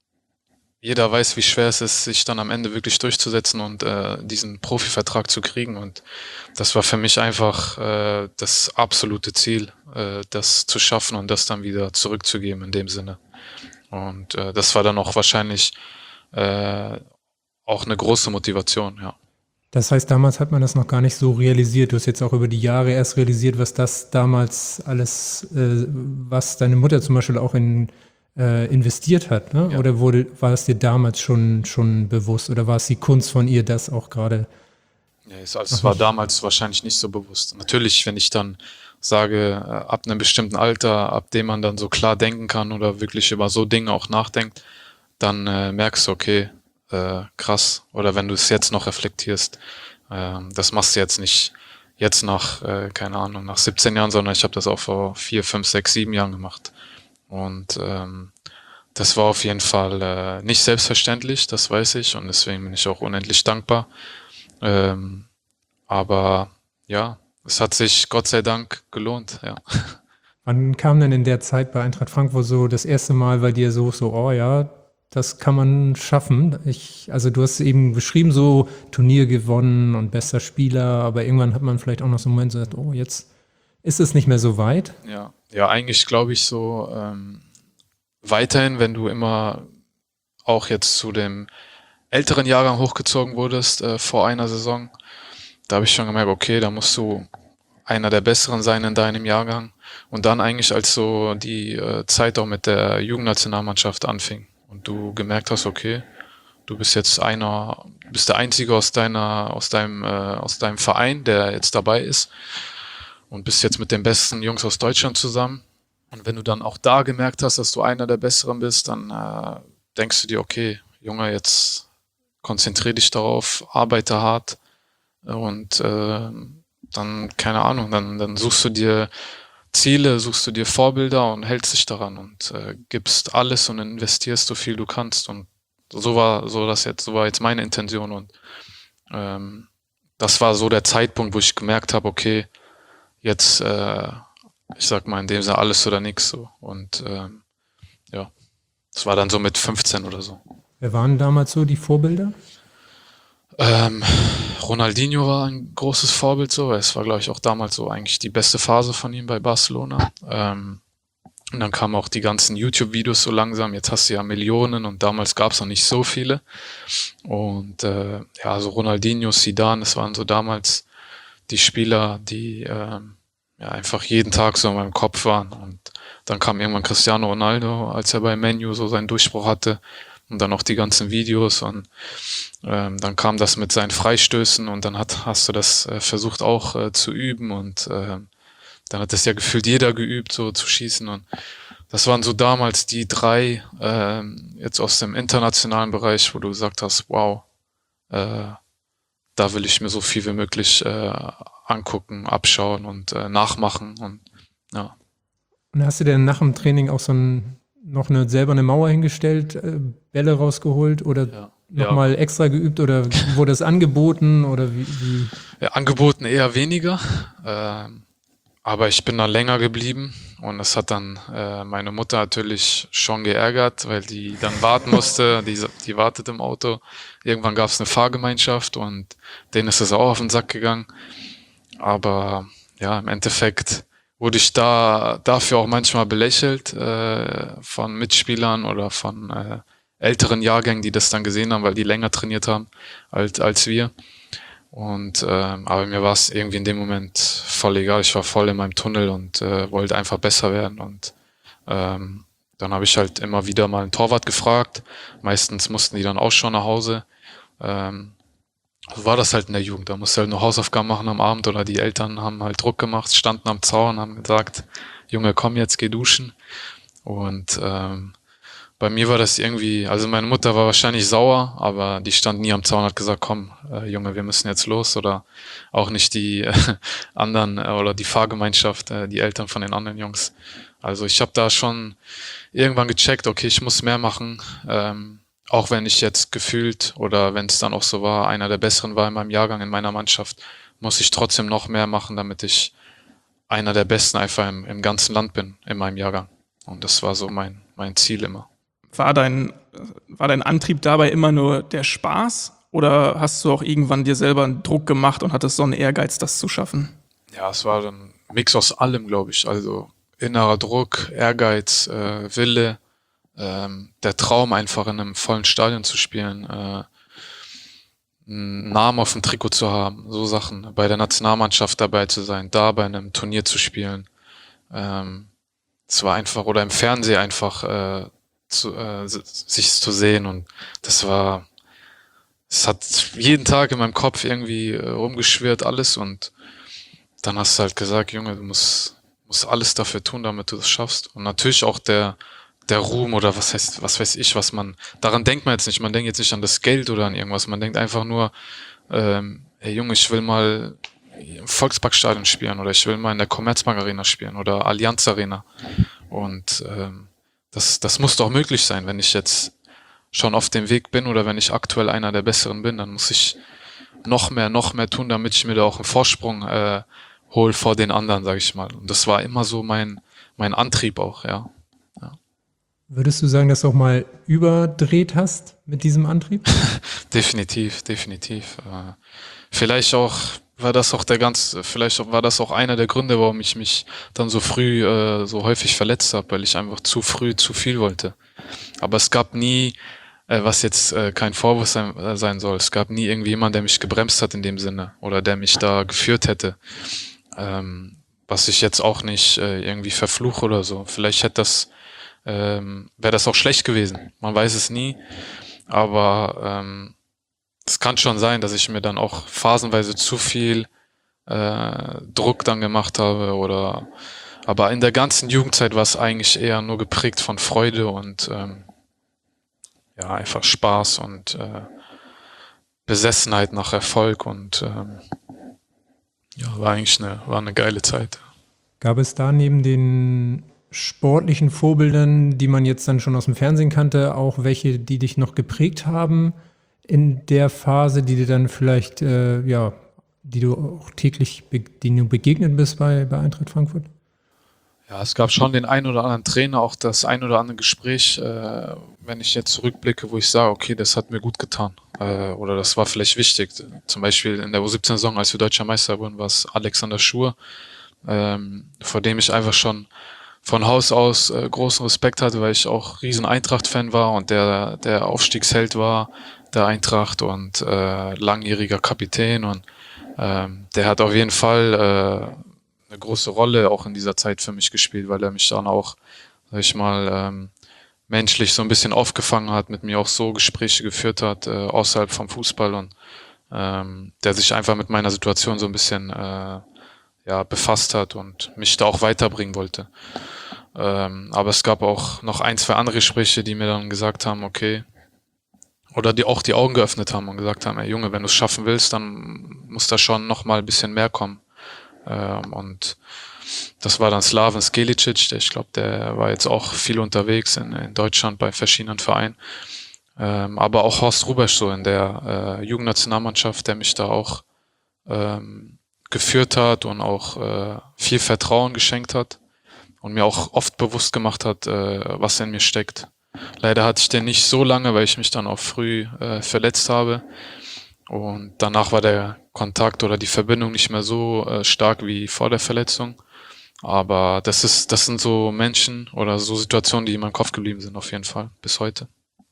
jeder weiß, wie schwer es ist, sich dann am Ende wirklich durchzusetzen und äh, diesen Profivertrag zu kriegen. Und das war für mich einfach äh, das absolute Ziel, äh, das zu schaffen und das dann wieder zurückzugeben in dem Sinne. Und äh, das war dann auch wahrscheinlich äh, auch eine große Motivation, ja. Das heißt, damals hat man das noch gar nicht so realisiert. Du hast jetzt auch über die Jahre erst realisiert, was das damals alles, äh, was deine Mutter zum Beispiel auch in äh, investiert hat, ne? Ja. Oder wurde, war es dir damals schon, schon bewusst? Oder war es die Kunst von ihr, das auch gerade? Ja, es, also es war damals wahrscheinlich nicht so bewusst. Natürlich, wenn ich dann sage, äh, ab einem bestimmten Alter, ab dem man dann so klar denken kann oder wirklich über so Dinge auch nachdenkt, dann äh, merkst du, okay, äh, krass. Oder wenn du es jetzt noch reflektierst, äh, das machst du jetzt nicht jetzt nach, äh, keine Ahnung, nach siebzehn Jahren, sondern ich habe das auch vor vier, fünf, sechs, sieben Jahren gemacht. Und ähm, das war auf jeden Fall äh, nicht selbstverständlich, das weiß ich. Und deswegen bin ich auch unendlich dankbar. Ähm, aber ja, es hat sich Gott sei Dank gelohnt, ja. Wann kam denn in der Zeit bei Eintracht Frankfurt so das erste Mal bei dir so, so, oh ja, das kann man schaffen? Ich, also du hast eben beschrieben, so Turnier gewonnen und bester Spieler, aber irgendwann hat man vielleicht auch noch so einen Moment so gesagt, oh, jetzt ist es nicht mehr so weit. Ja, ja, eigentlich glaube ich so ähm, weiterhin, wenn du immer auch jetzt zu dem älteren Jahrgang hochgezogen wurdest äh, vor einer Saison, da habe ich schon gemerkt, okay, da musst du einer der Besseren sein in deinem Jahrgang. Und dann eigentlich, als so die äh, Zeit auch mit der Jugendnationalmannschaft anfing und du gemerkt hast, okay, du bist jetzt einer, bist der Einzige aus deiner, aus deinem, äh, aus deinem Verein, der jetzt dabei ist und bist jetzt mit den besten Jungs aus Deutschland zusammen. Und wenn du dann auch da gemerkt hast, dass du einer der Besseren bist, dann äh, denkst du dir, okay, Junge, jetzt konzentrier dich darauf, arbeite hart und äh, dann, keine Ahnung, dann, dann suchst du dir Ziele, suchst du dir Vorbilder und hältst dich daran und äh, gibst alles und investierst so viel du kannst. Und so war so das jetzt, so war jetzt meine Intention. Und ähm, das war so der Zeitpunkt, wo ich gemerkt habe, okay, jetzt, äh, ich sag mal in dem Sinne alles oder nichts so. Und ähm, ja, das war dann so mit fünfzehn oder so. Wer waren damals so die Vorbilder? Ähm, Ronaldinho war ein großes Vorbild so. Es war, glaube ich, auch damals so eigentlich die beste Phase von ihm bei Barcelona. Ähm, und dann kamen auch die ganzen YouTube-Videos so langsam. Jetzt hast du ja Millionen und damals gab es noch nicht so viele. Und äh, ja, so Ronaldinho, Zidane, das waren so damals die Spieler, die ähm, ja einfach jeden Tag so in meinem Kopf waren. Und dann kam irgendwann Cristiano Ronaldo, als er bei Man U so seinen Durchbruch hatte. Und dann auch die ganzen Videos und ähm, dann kam das mit seinen Freistößen und dann hat, hast du das äh, versucht auch äh, zu üben und äh, dann hat das ja gefühlt jeder geübt, so zu schießen und das waren so damals die drei äh, jetzt aus dem internationalen Bereich, wo du gesagt hast, wow, äh, da will ich mir so viel wie möglich äh, angucken, abschauen und äh, nachmachen und ja. Und hast du denn nach dem Training auch so ein noch eine, selber eine Mauer hingestellt, äh, Bälle rausgeholt oder Ja. nochmal Ja. extra geübt oder wurde es angeboten oder wie? wie? Ja, angeboten eher weniger, ähm, aber ich bin dann länger geblieben und das hat dann äh, meine Mutter natürlich schon geärgert, weil die dann warten musste, die, die wartet im Auto. Irgendwann gab es eine Fahrgemeinschaft und denen ist es auch auf den Sack gegangen. Aber ja, im Endeffekt wurde ich da dafür auch manchmal belächelt äh, von Mitspielern oder von äh, älteren Jahrgängen, die das dann gesehen haben, weil die länger trainiert haben als, als wir. Und ähm, aber mir war es irgendwie in dem Moment voll egal. Ich war voll in meinem Tunnel und äh, wollte einfach besser werden. Und ähm, dann habe ich halt immer wieder mal einen Torwart gefragt. Meistens mussten die dann auch schon nach Hause. Ähm, so war das halt in der Jugend. Da musst du halt nur Hausaufgaben machen am Abend oder die Eltern haben halt Druck gemacht, standen am Zaun, haben gesagt, Junge, komm jetzt, geh duschen. Und ähm, bei mir war das irgendwie, also meine Mutter war wahrscheinlich sauer, aber die stand nie am Zaun und hat gesagt, komm, äh, Junge, wir müssen jetzt los. Oder auch nicht die äh, anderen äh, oder die Fahrgemeinschaft, äh, die Eltern von den anderen Jungs. Also ich habe da schon irgendwann gecheckt, okay, ich muss mehr machen. Ähm, auch wenn ich jetzt gefühlt oder wenn es dann auch so war, einer der Besseren war in meinem Jahrgang, in meiner Mannschaft, muss ich trotzdem noch mehr machen, damit ich einer der Besten einfach im, im ganzen Land bin, in meinem Jahrgang. Und das war so mein, mein Ziel immer. War dein, war dein Antrieb dabei immer nur der Spaß oder hast du auch irgendwann dir selber einen Druck gemacht und hattest so einen Ehrgeiz, das zu schaffen? Ja, es war dann ein Mix aus allem, glaube ich. Also innerer Druck, Ehrgeiz, äh, Wille, ähm, der Traum einfach in einem vollen Stadion zu spielen. Äh, einen Namen auf dem Trikot zu haben, so Sachen, bei der Nationalmannschaft dabei zu sein, da bei einem Turnier zu spielen. Ähm, es war einfach, oder im Fernsehen einfach äh, zu, äh, sich zu sehen, und das war, es hat jeden Tag in meinem Kopf irgendwie äh, rumgeschwirrt, alles, und dann hast du halt gesagt, Junge, du musst, musst alles dafür tun, damit du das schaffst. Und natürlich auch der der Ruhm oder was heißt, was weiß ich, was man, daran denkt man jetzt nicht, man denkt jetzt nicht an das Geld oder an irgendwas, man denkt einfach nur, ähm, hey Junge, ich will mal im Volksparkstadion spielen, oder ich will mal in der Commerzbank Arena spielen oder Allianz Arena, und ähm, das, das muss doch möglich sein. Wenn ich jetzt schon auf dem Weg bin oder wenn ich aktuell einer der Besseren bin, dann muss ich noch mehr, noch mehr tun, damit ich mir da auch einen Vorsprung äh, hole vor den anderen, sag ich mal. Und das war immer so mein, mein Antrieb auch, ja. Würdest du sagen, dass du auch mal überdreht hast mit diesem Antrieb? Definitiv, definitiv. Äh, vielleicht auch war das auch der ganz, vielleicht war das auch einer der Gründe, warum ich mich dann so früh äh, so häufig verletzt habe, weil ich einfach zu früh zu viel wollte. Aber es gab nie, äh, was jetzt äh, kein Vorwurf sein, äh, sein soll, es gab nie irgendwie jemand, der mich gebremst hat in dem Sinne oder der mich da geführt hätte. Ähm, was ich jetzt auch nicht äh, irgendwie verfluche oder so. Vielleicht hätte das Ähm, wäre das auch schlecht gewesen. Man weiß es nie. Aber ähm, es kann schon sein, dass ich mir dann auch phasenweise zu viel äh, Druck dann gemacht habe. Oder aber in der ganzen Jugendzeit war es eigentlich eher nur geprägt von Freude und ähm, ja, einfach Spaß und äh, Besessenheit nach Erfolg, und ähm, ja, war eigentlich eine, war eine geile Zeit. Gab es da neben den sportlichen Vorbildern, die man jetzt dann schon aus dem Fernsehen kannte, auch welche, die dich noch geprägt haben in der Phase, die dir dann vielleicht, äh, ja, die du auch täglich, be- denen du begegnet bist bei, bei Eintracht Frankfurt? Ja, es gab schon den einen oder anderen Trainer, auch das ein oder andere Gespräch, äh, wenn ich jetzt zurückblicke, wo ich sage, okay, das hat mir gut getan, äh, oder das war vielleicht wichtig. Zum Beispiel in der U siebzehn-Saison, als wir Deutscher Meister wurden, war es Alexander Schur, ähm, vor dem ich einfach schon von Haus aus äh, großen Respekt hatte, weil ich auch riesen Eintracht-Fan war und der der Aufstiegsheld war der Eintracht und äh, langjähriger Kapitän, und ähm, der hat auf jeden Fall äh, eine große Rolle auch in dieser Zeit für mich gespielt, weil er mich dann auch, sag ich mal, ähm, menschlich so ein bisschen aufgefangen hat, mit mir auch so Gespräche geführt hat, äh, außerhalb vom Fußball, und ähm, der sich einfach mit meiner Situation so ein bisschen äh, ja, befasst hat und mich da auch weiterbringen wollte. Ähm, aber es gab auch noch ein, zwei andere Gespräche, die mir dann gesagt haben, okay, oder die auch die Augen geöffnet haben und gesagt haben, ey Junge, wenn du es schaffen willst, dann muss da schon noch mal ein bisschen mehr kommen. Ähm, und das war dann Slaven Skelicic, der, ich glaube, der war jetzt auch viel unterwegs in, in Deutschland bei verschiedenen Vereinen. Ähm, aber auch Horst Rubesch so in der äh, Jugendnationalmannschaft, der mich da auch ähm, geführt hat und auch äh, viel Vertrauen geschenkt hat und mir auch oft bewusst gemacht hat, äh, was in mir steckt. Leider hatte ich den nicht so lange, weil ich mich dann auch früh äh, verletzt habe, und danach war der Kontakt oder die Verbindung nicht mehr so äh, stark wie vor der Verletzung. Aber das ist, das sind so Menschen oder so Situationen, die in meinem Kopf geblieben sind, auf jeden Fall, bis heute.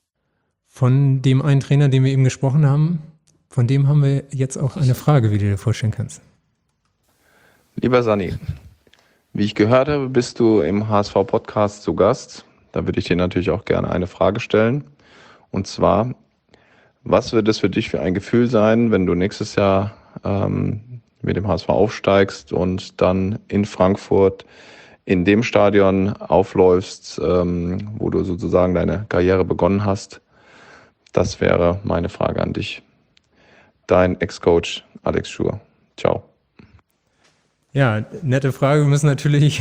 Von dem einen Trainer, den wir eben gesprochen haben, von dem haben wir jetzt auch eine Frage, wie du dir vorstellen kannst. Lieber Sani, wie ich gehört habe, bist du im H S V-Podcast zu Gast. Da würde ich dir natürlich auch gerne eine Frage stellen. Und zwar, was wird es für dich für ein Gefühl sein, wenn du nächstes Jahr ähm, mit dem H S V aufsteigst und dann in Frankfurt in dem Stadion aufläufst, ähm, wo du sozusagen deine Karriere begonnen hast? Das wäre meine Frage an dich. Dein Ex-Coach Alex Schur. Ciao. Ja, nette Frage. Wir müssen natürlich...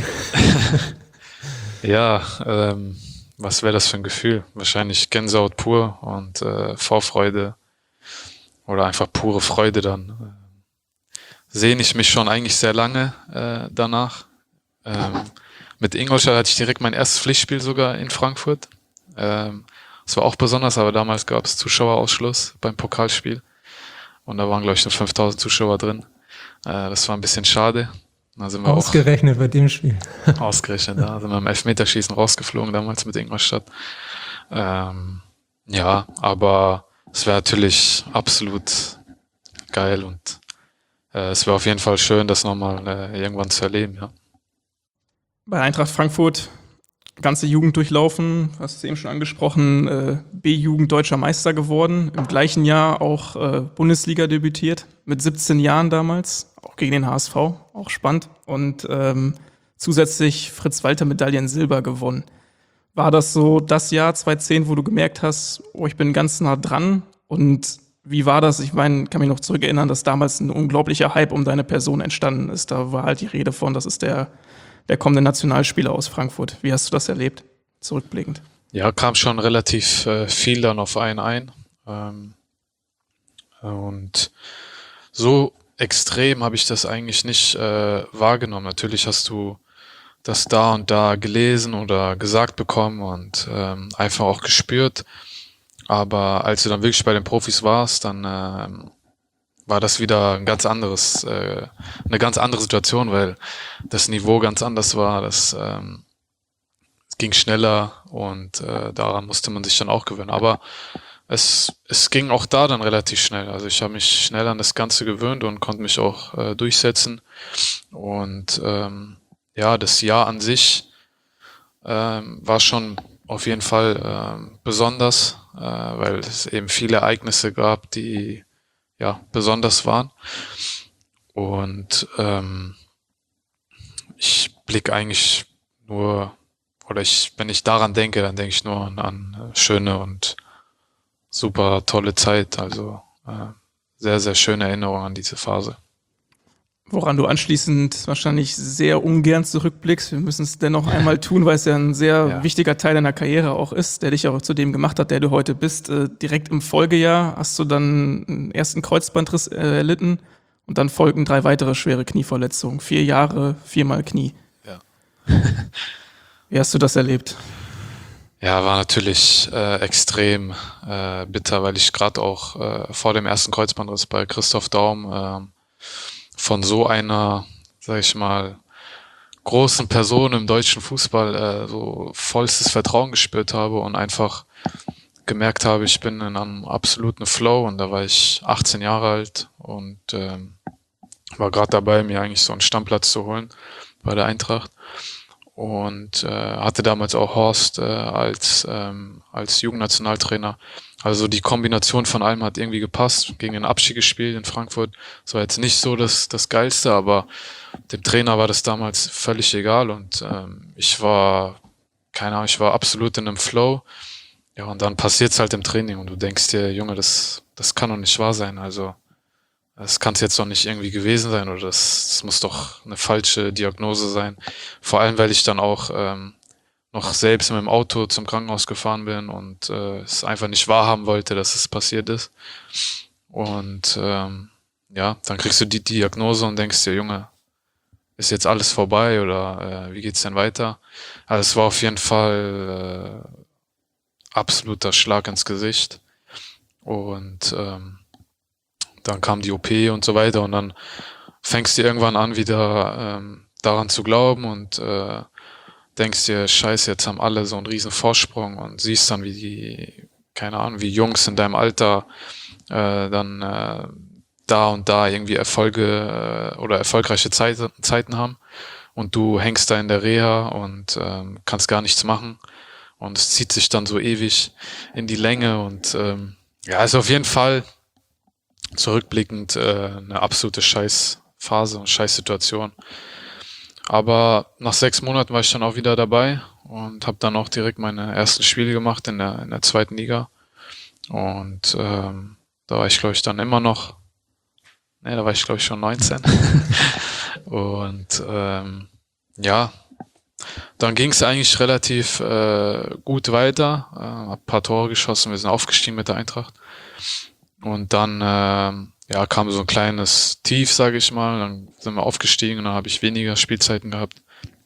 Ja, ähm, was wäre das für ein Gefühl? Wahrscheinlich Gänsehaut pur und äh, Vorfreude oder einfach pure Freude dann. Sehne ich mich schon eigentlich sehr lange äh, danach. Ähm, mit Ingolstadt hatte ich direkt mein erstes Pflichtspiel sogar in Frankfurt. Ähm, das war auch besonders, aber damals gab es Zuschauerausschluss beim Pokalspiel. Und da waren, glaube ich, nur fünftausend Zuschauer drin. Äh, das war ein bisschen schade. Da sind wir Ausgerechnet auch, bei dem Spiel. Ausgerechnet, da sind wir im Elfmeterschießen rausgeflogen damals mit Ingolstadt. Ähm, ja, aber es wäre natürlich absolut geil und äh, es wäre auf jeden Fall schön, das nochmal äh, irgendwann zu erleben, ja. Bei Eintracht Frankfurt ganze Jugend durchlaufen, hast es eben schon angesprochen, äh, B-Jugend deutscher Meister geworden, im gleichen Jahr auch äh, Bundesliga debütiert, mit siebzehn Jahren damals, auch gegen den H S V, auch spannend, und ähm, zusätzlich Fritz-Walter-Medaillen Silber gewonnen. War das so das Jahr zweitausendzehn, wo du gemerkt hast, oh, ich bin ganz nah dran? Und wie war das? Ich meine, kann mich noch zurückerinnern, dass damals ein unglaublicher Hype um deine Person entstanden ist. Da war halt die Rede von, das ist der der kommende Nationalspieler aus Frankfurt. Wie hast du das erlebt, zurückblickend? Ja, kam schon relativ äh, viel dann auf einen ein. Ähm, und so extrem habe ich das eigentlich nicht äh, wahrgenommen. Natürlich hast du das da und da gelesen oder gesagt bekommen und ähm, einfach auch gespürt. Aber als du dann wirklich bei den Profis warst, dann ähm, war das wieder ein ganz anderes, äh, eine ganz andere Situation, weil das Niveau ganz anders war. Das ähm, es ging schneller und äh, daran musste man sich dann auch gewöhnen. Aber es es ging auch da dann relativ schnell. Also ich habe mich schnell an das Ganze gewöhnt und konnte mich auch äh, durchsetzen. Und ähm, ja, das Jahr an sich ähm, war schon auf jeden Fall ähm, besonders, äh, weil es eben viele Ereignisse gab, die ja besonders waren. Und ähm, ich blicke eigentlich nur, oder ich, wenn ich daran denke, dann denke ich nur an, an schöne und super tolle Zeit. Also äh, sehr, sehr schöne Erinnerungen an diese Phase. Woran du anschließend wahrscheinlich sehr ungern zurückblickst. Wir müssen es dennoch einmal tun, weil es ja ein sehr Ja. wichtiger Teil deiner Karriere auch ist, der dich auch zu dem gemacht hat, der du heute bist. Äh, direkt im Folgejahr hast du dann einen ersten Kreuzbandriss äh, erlitten und dann folgen drei weitere schwere Knieverletzungen. Vier Jahre, viermal Knie. Ja. Wie hast du das erlebt? Ja, war natürlich äh, extrem äh, bitter, weil ich gerade auch äh, vor dem ersten Kreuzbandriss bei Christoph Daum äh, von so einer, sag ich mal, großen Person im deutschen Fußball äh, so vollstes Vertrauen gespürt habe und einfach gemerkt habe, ich bin in einem absoluten Flow, und da war ich achtzehn Jahre alt und ähm, war gerade dabei, mir eigentlich so einen Stammplatz zu holen bei der Eintracht. Und äh, hatte damals auch Horst äh, als ähm, als Jugendnationaltrainer. Also die Kombination von allem hat irgendwie gepasst. Gegen den Abstieg gespielt in Frankfurt. Das war jetzt nicht so das das Geilste, aber dem Trainer war das damals völlig egal, und ähm, ich war, keine Ahnung, ich war absolut in einem Flow. Ja, und dann passiert's halt im Training und du denkst dir, Junge, das das kann doch nicht wahr sein. Also das kann es jetzt doch nicht irgendwie gewesen sein, oder das, das muss doch eine falsche Diagnose sein. Vor allem, weil ich dann auch ähm, noch selbst mit dem Auto zum Krankenhaus gefahren bin und äh, es einfach nicht wahrhaben wollte, dass es passiert ist. Und ähm, ja, dann kriegst du die Diagnose und denkst dir, Junge, ist jetzt alles vorbei oder äh, wie geht's denn weiter? Also es war auf jeden Fall äh, absoluter Schlag ins Gesicht. Und ähm, dann kam die O P und so weiter, und dann fängst du irgendwann an, wieder ähm, daran zu glauben und äh, denkst dir, scheiße, jetzt haben alle so einen riesen Vorsprung, und siehst dann, wie die, keine Ahnung, wie Jungs in deinem Alter äh, dann äh, da und da irgendwie Erfolge äh, oder erfolgreiche Zeit, Zeiten haben, und du hängst da in der Reha und ähm, kannst gar nichts machen, und es zieht sich dann so ewig in die Länge, und ähm, ja, ist auf jeden Fall zurückblickend äh, eine absolute Scheißphase und Scheißsituation. Aber nach sechs Monaten war ich dann auch wieder dabei und habe dann auch direkt meine ersten Spiele gemacht in der in der zweiten Liga. Und ähm, da war ich, glaube ich, dann immer noch, ne, da war ich, glaube ich, schon neunzehn. Und ähm, ja, dann ging es eigentlich relativ äh, gut weiter. Äh, hab ein paar Tore geschossen, wir sind aufgestiegen mit der Eintracht. Und dann ähm, ja, kam so ein kleines Tief, sage ich mal. Dann sind wir aufgestiegen und dann habe ich weniger Spielzeiten gehabt.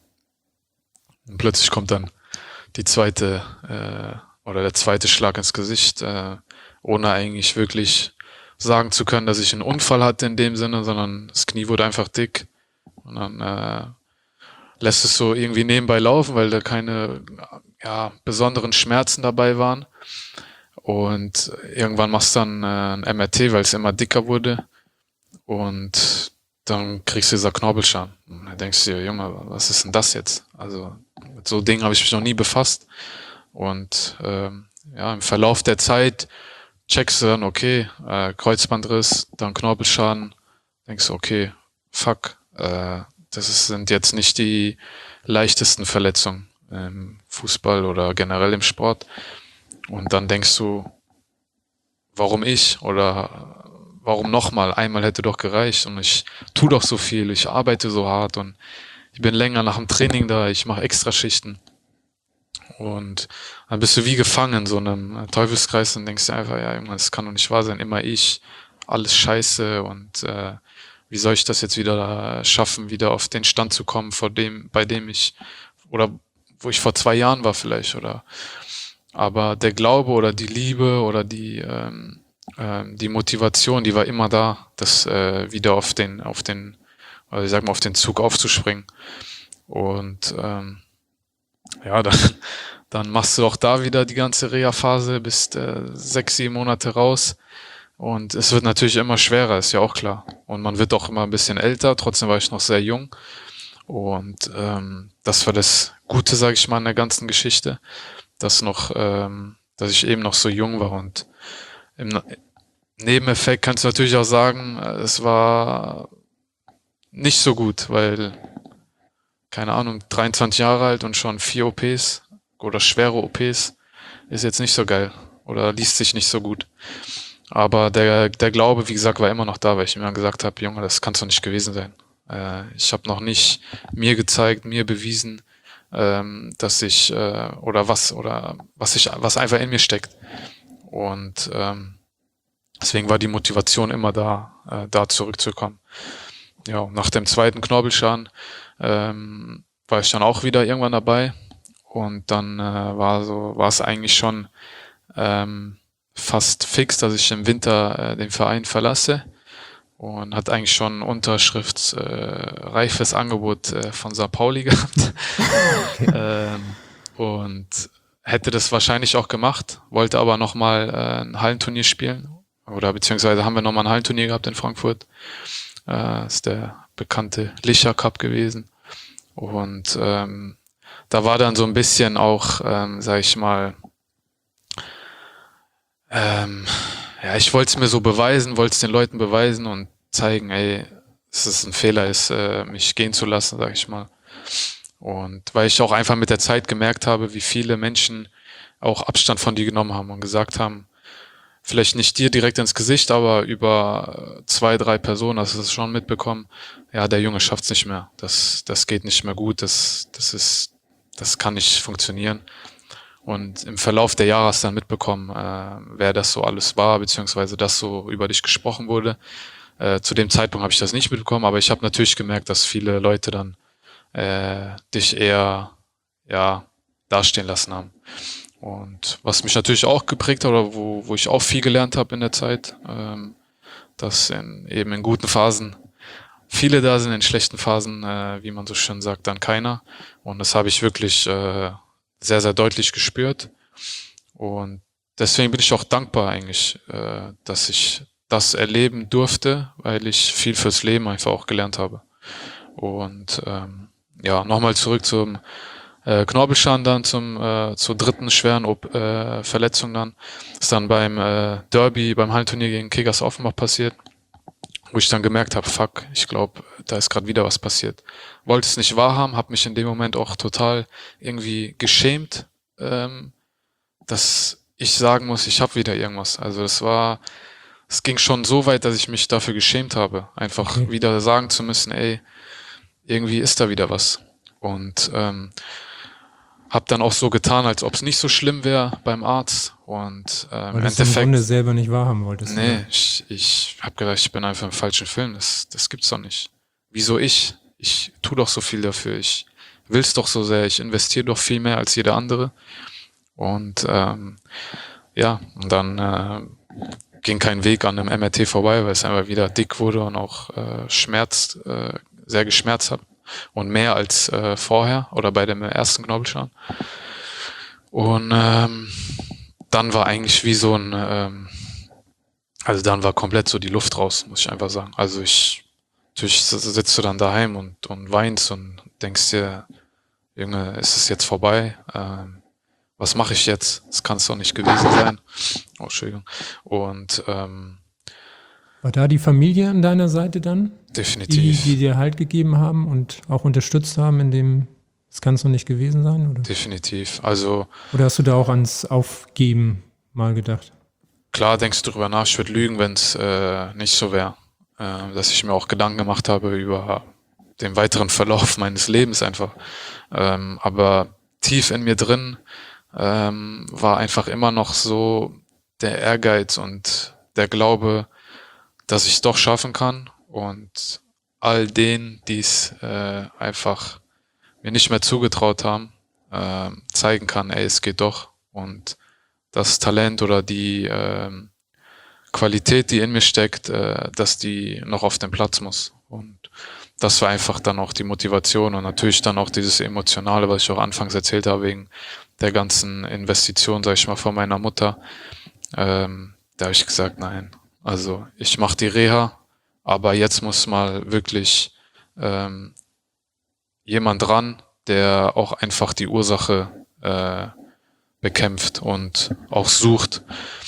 Und plötzlich kommt dann die zweite äh, oder der zweite Schlag ins Gesicht, äh, ohne eigentlich wirklich sagen zu können, dass ich einen Unfall hatte in dem Sinne, sondern das Knie wurde einfach dick. Und dann äh, lässt es so irgendwie nebenbei laufen, weil da keine ja, besonderen Schmerzen dabei waren. Und irgendwann machst du dann äh, ein M R T, weil es immer dicker wurde. und dann kriegst du dieser Knorpelschaden. Und dann denkst du dir, Junge, was ist denn das jetzt? Also mit so Dingen habe ich mich noch nie befasst. Und ähm, ja, im Verlauf der Zeit checkst du dann, okay, äh, Kreuzbandriss, dann Knorpelschaden, denkst du, okay, fuck, äh, das ist, sind jetzt nicht die leichtesten Verletzungen im Fußball oder generell im Sport. Und dann denkst du, warum ich oder warum nochmal? Einmal hätte doch gereicht und ich tue doch so viel, ich arbeite so hart und ich bin länger nach dem Training da, ich mache Extraschichten. Und dann bist du wie gefangen in so einem Teufelskreis und denkst dir einfach, ja, Junge, das kann doch nicht wahr sein, immer ich, alles scheiße und äh, wie soll ich das jetzt wieder schaffen, wieder auf den Stand zu kommen, vor dem, bei dem ich, oder wo ich vor zwei Jahren war vielleicht, oder aber der Glaube oder die Liebe oder die ähm, ähm, die Motivation, die war immer da, das äh, wieder auf den, auf den, also ich sag mal, auf den Zug aufzuspringen. Und ähm, ja, dann, dann machst du auch da wieder die ganze Reha-Phase, bist äh, sechs, sieben Monate raus. Und es wird natürlich immer schwerer, ist ja auch klar. Und man wird auch immer ein bisschen älter, trotzdem war ich noch sehr jung. Und ähm, das war das Gute, sage ich mal, in der ganzen Geschichte, dass noch, ähm, dass ich eben noch so jung war. Und im Nebeneffekt kannst du natürlich auch sagen, es war nicht so gut, weil, keine Ahnung, dreiundzwanzig Jahre alt und schon vier O Ps oder schwere O Ps ist jetzt nicht so geil oder liest sich nicht so gut. Aber der, der Glaube, wie gesagt, war immer noch da, weil ich mir gesagt habe, Junge, das kann doch nicht gewesen sein. Äh, ich habe noch nicht mir gezeigt, mir bewiesen, ähm, dass ich äh, oder was oder was ich was einfach in mir steckt. Und ähm, deswegen war die Motivation immer da, äh, da zurückzukommen. Ja, und nach dem zweiten Knorpelschaden ähm, war ich dann auch wieder irgendwann dabei und dann äh, war so war es eigentlich schon ähm, fast fix, dass ich im Winter äh, den Verein verlasse und hat eigentlich schon ein unterschriftsreifes äh, Angebot äh, von Sankt Pauli gehabt. Okay. ähm, und hätte das wahrscheinlich auch gemacht, wollte aber nochmal äh, ein Hallenturnier spielen oder beziehungsweise haben wir nochmal ein Hallenturnier gehabt in Frankfurt. Äh, ist der bekannte Licher Cup gewesen und ähm, da war dann so ein bisschen auch, ähm, sag ich mal, Ähm, ja, ich wollte es mir so beweisen, wollte es den Leuten beweisen und zeigen, ey, dass es ein Fehler ist, äh, mich gehen zu lassen, sag ich mal. Und weil ich auch einfach mit der Zeit gemerkt habe, wie viele Menschen auch Abstand von dir genommen haben und gesagt haben, vielleicht nicht dir direkt ins Gesicht, aber über zwei, drei Personen hast du das schon mitbekommen, ja, der Junge schafft's nicht mehr, das, das geht nicht mehr gut, das, das ist, das kann nicht funktionieren. Und im Verlauf der Jahre hast du dann mitbekommen, äh, wer das so alles war, beziehungsweise dass so über dich gesprochen wurde. Äh, zu dem Zeitpunkt habe ich das nicht mitbekommen, aber ich habe natürlich gemerkt, dass viele Leute dann äh, dich eher ja dastehen lassen haben. Und was mich natürlich auch geprägt hat, oder wo, wo ich auch viel gelernt habe in der Zeit, ähm, dass in, eben in guten Phasen viele da sind, in schlechten Phasen, äh, wie man so schön sagt, dann keiner. Und das habe ich wirklich äh, sehr, sehr deutlich gespürt. Und deswegen bin ich auch dankbar eigentlich, äh, dass ich das erleben durfte, weil ich viel fürs Leben einfach auch gelernt habe. Und ähm, ja, nochmal zurück zum äh, Knorpelschaden dann, zum äh, zur dritten schweren äh, Verletzung dann. Das ist dann beim äh, Derby, beim Hallenturnier gegen Kickers Offenbach passiert, wo ich dann gemerkt habe, fuck, ich glaube, da ist gerade wieder was passiert. Wollte es nicht wahrhaben, habe mich in dem Moment auch total irgendwie geschämt, ähm, dass ich sagen muss, ich habe wieder irgendwas. Also das war, es ging schon so weit, dass ich mich dafür geschämt habe, einfach okay. wieder sagen zu müssen, ey, irgendwie ist da wieder was. Und ähm, habe dann auch so getan, als ob es nicht so schlimm wäre beim Arzt. Und ähm, Weil du es im Grunde selber nicht wahrhaben wolltest. Nee, oder? ich, ich habe gedacht, ich bin einfach im falschen Film. Das, das gibt's doch nicht. Wieso ich? Ich tu doch so viel dafür. Ich will's doch so sehr. Ich investiere doch viel mehr als jeder andere. Und ähm, ja, und dann äh, ging kein Weg an einem M R T vorbei, weil es einfach wieder dick wurde und auch äh, schmerzt, äh, sehr geschmerzt hat. Und mehr als äh, vorher oder bei dem ersten Knorpelschaden. Und ähm, dann war eigentlich wie so ein, ähm, also dann war komplett so die Luft raus, muss ich einfach sagen. Also ich, natürlich sitzt du dann daheim und, und weinst und denkst dir, Junge, ist es jetzt vorbei? Ähm, was mache ich jetzt? Das kann es doch nicht gewesen sein. Oh, Entschuldigung. Und ähm, War da die Familie an deiner Seite dann? Die, definitiv, die dir Halt gegeben haben und auch unterstützt haben, in dem es kann es noch nicht gewesen sein? Oder? definitiv. Also Oder hast du da auch ans Aufgeben mal gedacht? klar denkst du drüber nach, ich würde lügen, wenn es äh, nicht so wäre. Äh, dass ich mir auch Gedanken gemacht habe über den weiteren Verlauf meines Lebens einfach. Ähm, aber tief in mir drin ähm, war einfach immer noch so der Ehrgeiz und der Glaube, dass ich es doch schaffen kann und all denen, die es äh, einfach mir nicht mehr zugetraut haben, äh, zeigen kann, ey, es geht doch. Und das Talent oder die ähm, Qualität, die in mir steckt, äh, dass die noch auf den Platz muss. Und das war einfach dann auch die Motivation und natürlich dann auch dieses Emotionale, was ich auch anfangs erzählt habe, wegen der ganzen Investition, sag ich mal, von meiner Mutter. Ähm, da habe ich gesagt, nein, also ich mache die Reha, aber jetzt muss mal wirklich ähm, jemand ran, der auch einfach die Ursache äh, bekämpft und auch sucht.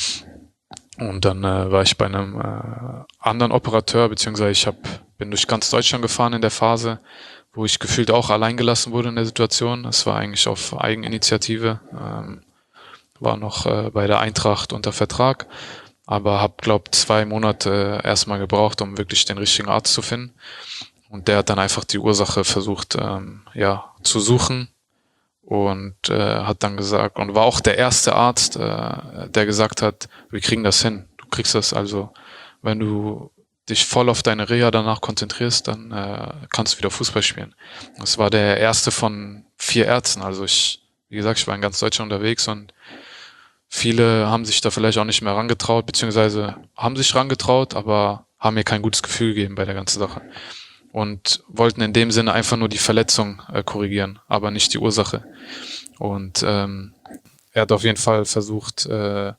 Und dann äh, war ich bei einem äh, anderen Operateur, beziehungsweise ich hab, bin durch ganz Deutschland gefahren in der Phase, wo ich gefühlt auch allein gelassen wurde in der Situation. Das war eigentlich auf Eigeninitiative, ähm, war noch äh, bei der Eintracht unter Vertrag, aber habe, glaube zwei Monate erstmal gebraucht, um wirklich den richtigen Arzt zu finden. Und der hat dann einfach die Ursache versucht, ähm, ja, zu suchen und äh, hat dann gesagt, und war auch der erste Arzt, äh, der gesagt hat, wir kriegen das hin, du kriegst das, also wenn du dich voll auf deine Reha danach konzentrierst, dann äh, kannst du wieder Fußball spielen. Das war der erste von vier Ärzten, also ich, wie gesagt, ich war in ganz Deutschland unterwegs und viele haben sich da vielleicht auch nicht mehr rangetraut, beziehungsweise haben sich rangetraut, aber haben mir kein gutes Gefühl gegeben bei der ganzen Sache. Und wollten in dem Sinne einfach nur die Verletzung äh, korrigieren, aber nicht die Ursache. Und ähm, er hat auf jeden Fall versucht, äh,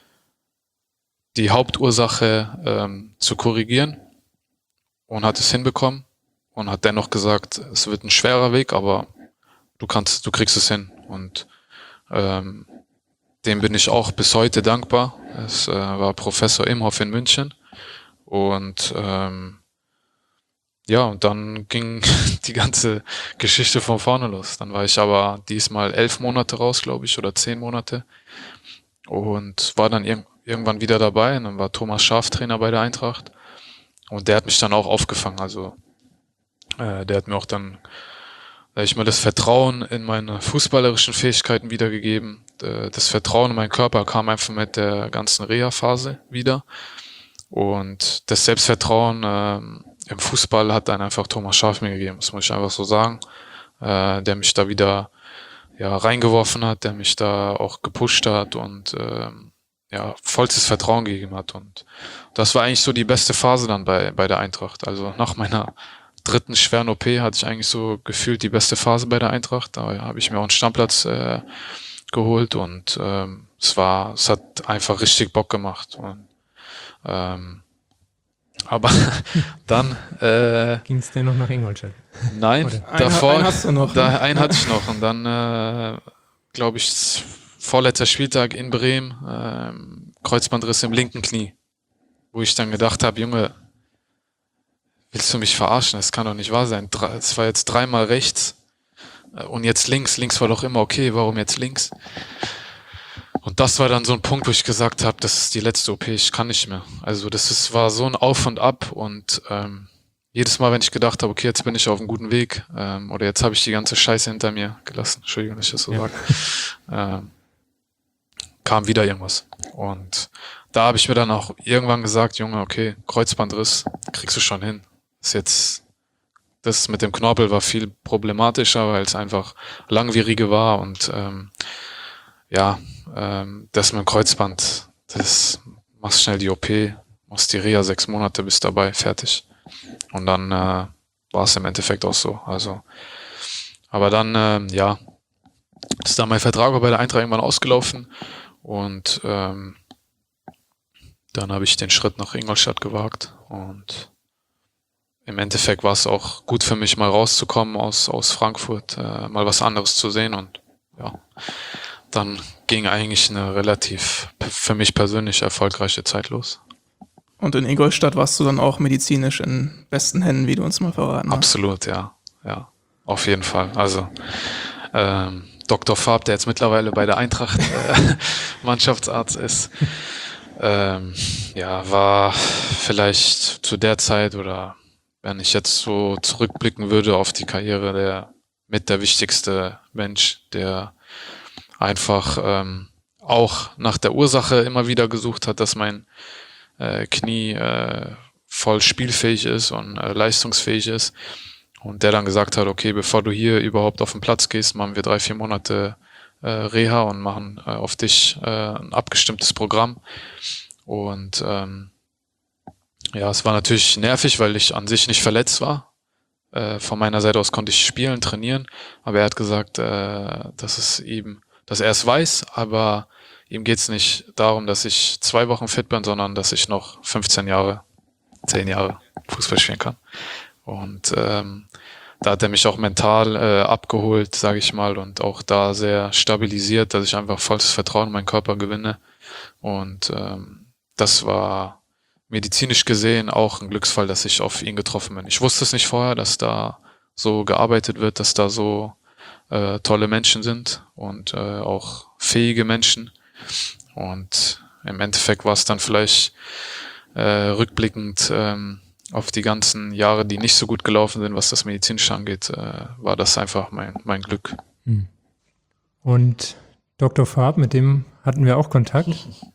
die Hauptursache ähm, zu korrigieren und hat es hinbekommen und hat dennoch gesagt, es wird ein schwerer Weg, aber du kannst, du kriegst es hin. Und ähm, dem bin ich auch bis heute dankbar. Es äh, war Professor Imhoff in München und ähm, ja, und dann ging die ganze Geschichte von vorne los. Dann war ich aber diesmal elf Monate raus, glaube ich, oder zehn Monate. Und war dann ir- irgendwann wieder dabei. Und dann war Thomas Schaaf Trainer bei der Eintracht. Und der hat mich dann auch aufgefangen. Also äh, der hat mir auch dann, sag ich mal, das Vertrauen in meine fußballerischen Fähigkeiten wiedergegeben. Äh, das Vertrauen in meinen Körper kam einfach mit der ganzen Reha-Phase wieder. Und das Selbstvertrauen ähm, im Fußball hat dann einfach Thomas Schaaf mir gegeben, das muss ich einfach so sagen, äh, der mich da wieder ja reingeworfen hat, der mich da auch gepusht hat und ähm, ja vollstes Vertrauen gegeben hat. Und das war eigentlich so die beste Phase dann bei bei der Eintracht. Also nach meiner dritten schweren O P hatte ich eigentlich so gefühlt die beste Phase bei der Eintracht. Da habe ich mir auch einen Stammplatz äh, geholt und ähm, es war, es hat einfach richtig Bock gemacht. Und Ähm, aber dann äh, Ging es denn noch nach Ingolstadt? nein, Oder? davor, Einen hast du noch, da, ne? einen hatte ich noch und dann äh, glaube ich vorletzter Spieltag in Bremen, ähm, Kreuzbandriss im linken Knie, wo ich dann gedacht habe, Junge, willst du mich verarschen? Das kann doch nicht wahr sein. Es war jetzt dreimal rechts äh, und jetzt links. Links war doch immer okay. Warum jetzt links? Und das war dann so ein Punkt, wo ich gesagt habe, das ist die letzte O P, ich kann nicht mehr. Also das ist, war so ein Auf und Ab und ähm, jedes Mal, wenn ich gedacht habe, okay, jetzt bin ich auf einem guten Weg ähm, oder jetzt habe ich die ganze Scheiße hinter mir gelassen, Entschuldigung, dass ich das so Ja. sage, ähm, kam wieder irgendwas. Und da habe ich mir dann auch irgendwann gesagt, Junge, okay, Kreuzbandriss, kriegst du schon hin. Ist jetzt, das mit dem Knorpel war viel problematischer, weil es einfach langwierige war und ähm, ja, ähm, das mit dem Kreuzband, das machst schnell die O P, machst die Reha sechs Monate, bist dabei, fertig. Und dann äh, war es im Endeffekt auch so. Also, aber dann, ähm, ja, ist dann mein Vertrag bei der Eintracht irgendwann ausgelaufen und ähm, dann habe ich den Schritt nach Ingolstadt gewagt und im Endeffekt war es auch gut für mich, mal rauszukommen aus, aus Frankfurt, äh, mal was anderes zu sehen und ja, dann ging eigentlich eine relativ für mich persönlich erfolgreiche Zeit los. Und in Ingolstadt warst du dann auch medizinisch in besten Händen, wie du uns mal verraten hast. Absolut, ja, ja, auf jeden Fall. Also ähm, Doktor Farb, der jetzt mittlerweile bei der Eintracht äh, Mannschaftsarzt ist, ähm, ja, war vielleicht zu der Zeit oder wenn ich jetzt so zurückblicken würde auf die Karriere, der mit der wichtigste Mensch, der einfach ähm, auch nach der Ursache immer wieder gesucht hat, dass mein äh, Knie äh, voll spielfähig ist und äh, leistungsfähig ist. Und der dann gesagt hat, okay, bevor du hier überhaupt auf den Platz gehst, machen wir drei, vier Monate äh, Reha und machen äh, auf dich äh, ein abgestimmtes Programm. Und ähm, ja, es war natürlich nervig, weil ich an sich nicht verletzt war. Äh, von meiner Seite aus konnte ich spielen, trainieren, aber er hat gesagt, äh, dass es ihm, dass er es weiß, aber ihm geht's nicht darum, dass ich zwei Wochen fit bin, sondern dass ich noch fünfzehn Jahre, zehn Jahre Fußball spielen kann. Und ähm, da hat er mich auch mental äh, abgeholt, sage ich mal, und auch da sehr stabilisiert, dass ich einfach volles Vertrauen in meinen Körper gewinne. Und ähm, das war medizinisch gesehen auch ein Glücksfall, dass ich auf ihn getroffen bin. Ich wusste es nicht vorher, dass da so gearbeitet wird, dass da so äh, tolle Menschen sind und äh, auch fähige Menschen. Und im Endeffekt war es dann vielleicht äh, rückblickend ähm, auf die ganzen Jahre, die nicht so gut gelaufen sind, was das Medizinische angeht, äh, war das einfach mein, mein Glück. Und Doktor Farb, mit dem hatten wir auch Kontakt.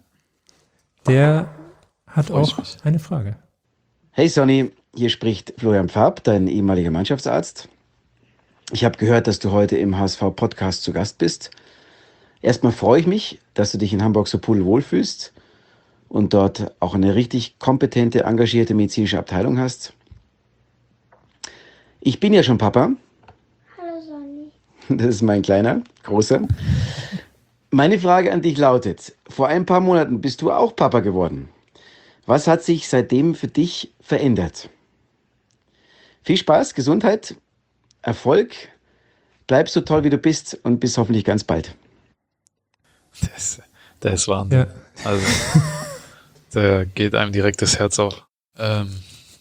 Der hat Freu ich auch mich. eine Frage. Hey Sonny, hier spricht Florian Pfaff, dein ehemaliger Mannschaftsarzt. Ich habe gehört, dass du heute im H S V-Podcast zu Gast bist. Erstmal freue ich mich, dass du dich in Hamburg so pudelwohl fühlst und dort auch eine richtig kompetente, engagierte medizinische Abteilung hast. Ich bin ja schon Papa. Hallo Sonny. Das ist mein kleiner, großer. Meine Frage an dich lautet, vor ein paar Monaten bist du auch Papa geworden. Was hat sich seitdem für dich verändert? Viel Spaß, Gesundheit, Erfolg. Bleib so toll, wie du bist und bis hoffentlich ganz bald. Der ist, der ist Wahnsinn. Ja. Also, da geht einem direkt das Herz auf. Ähm,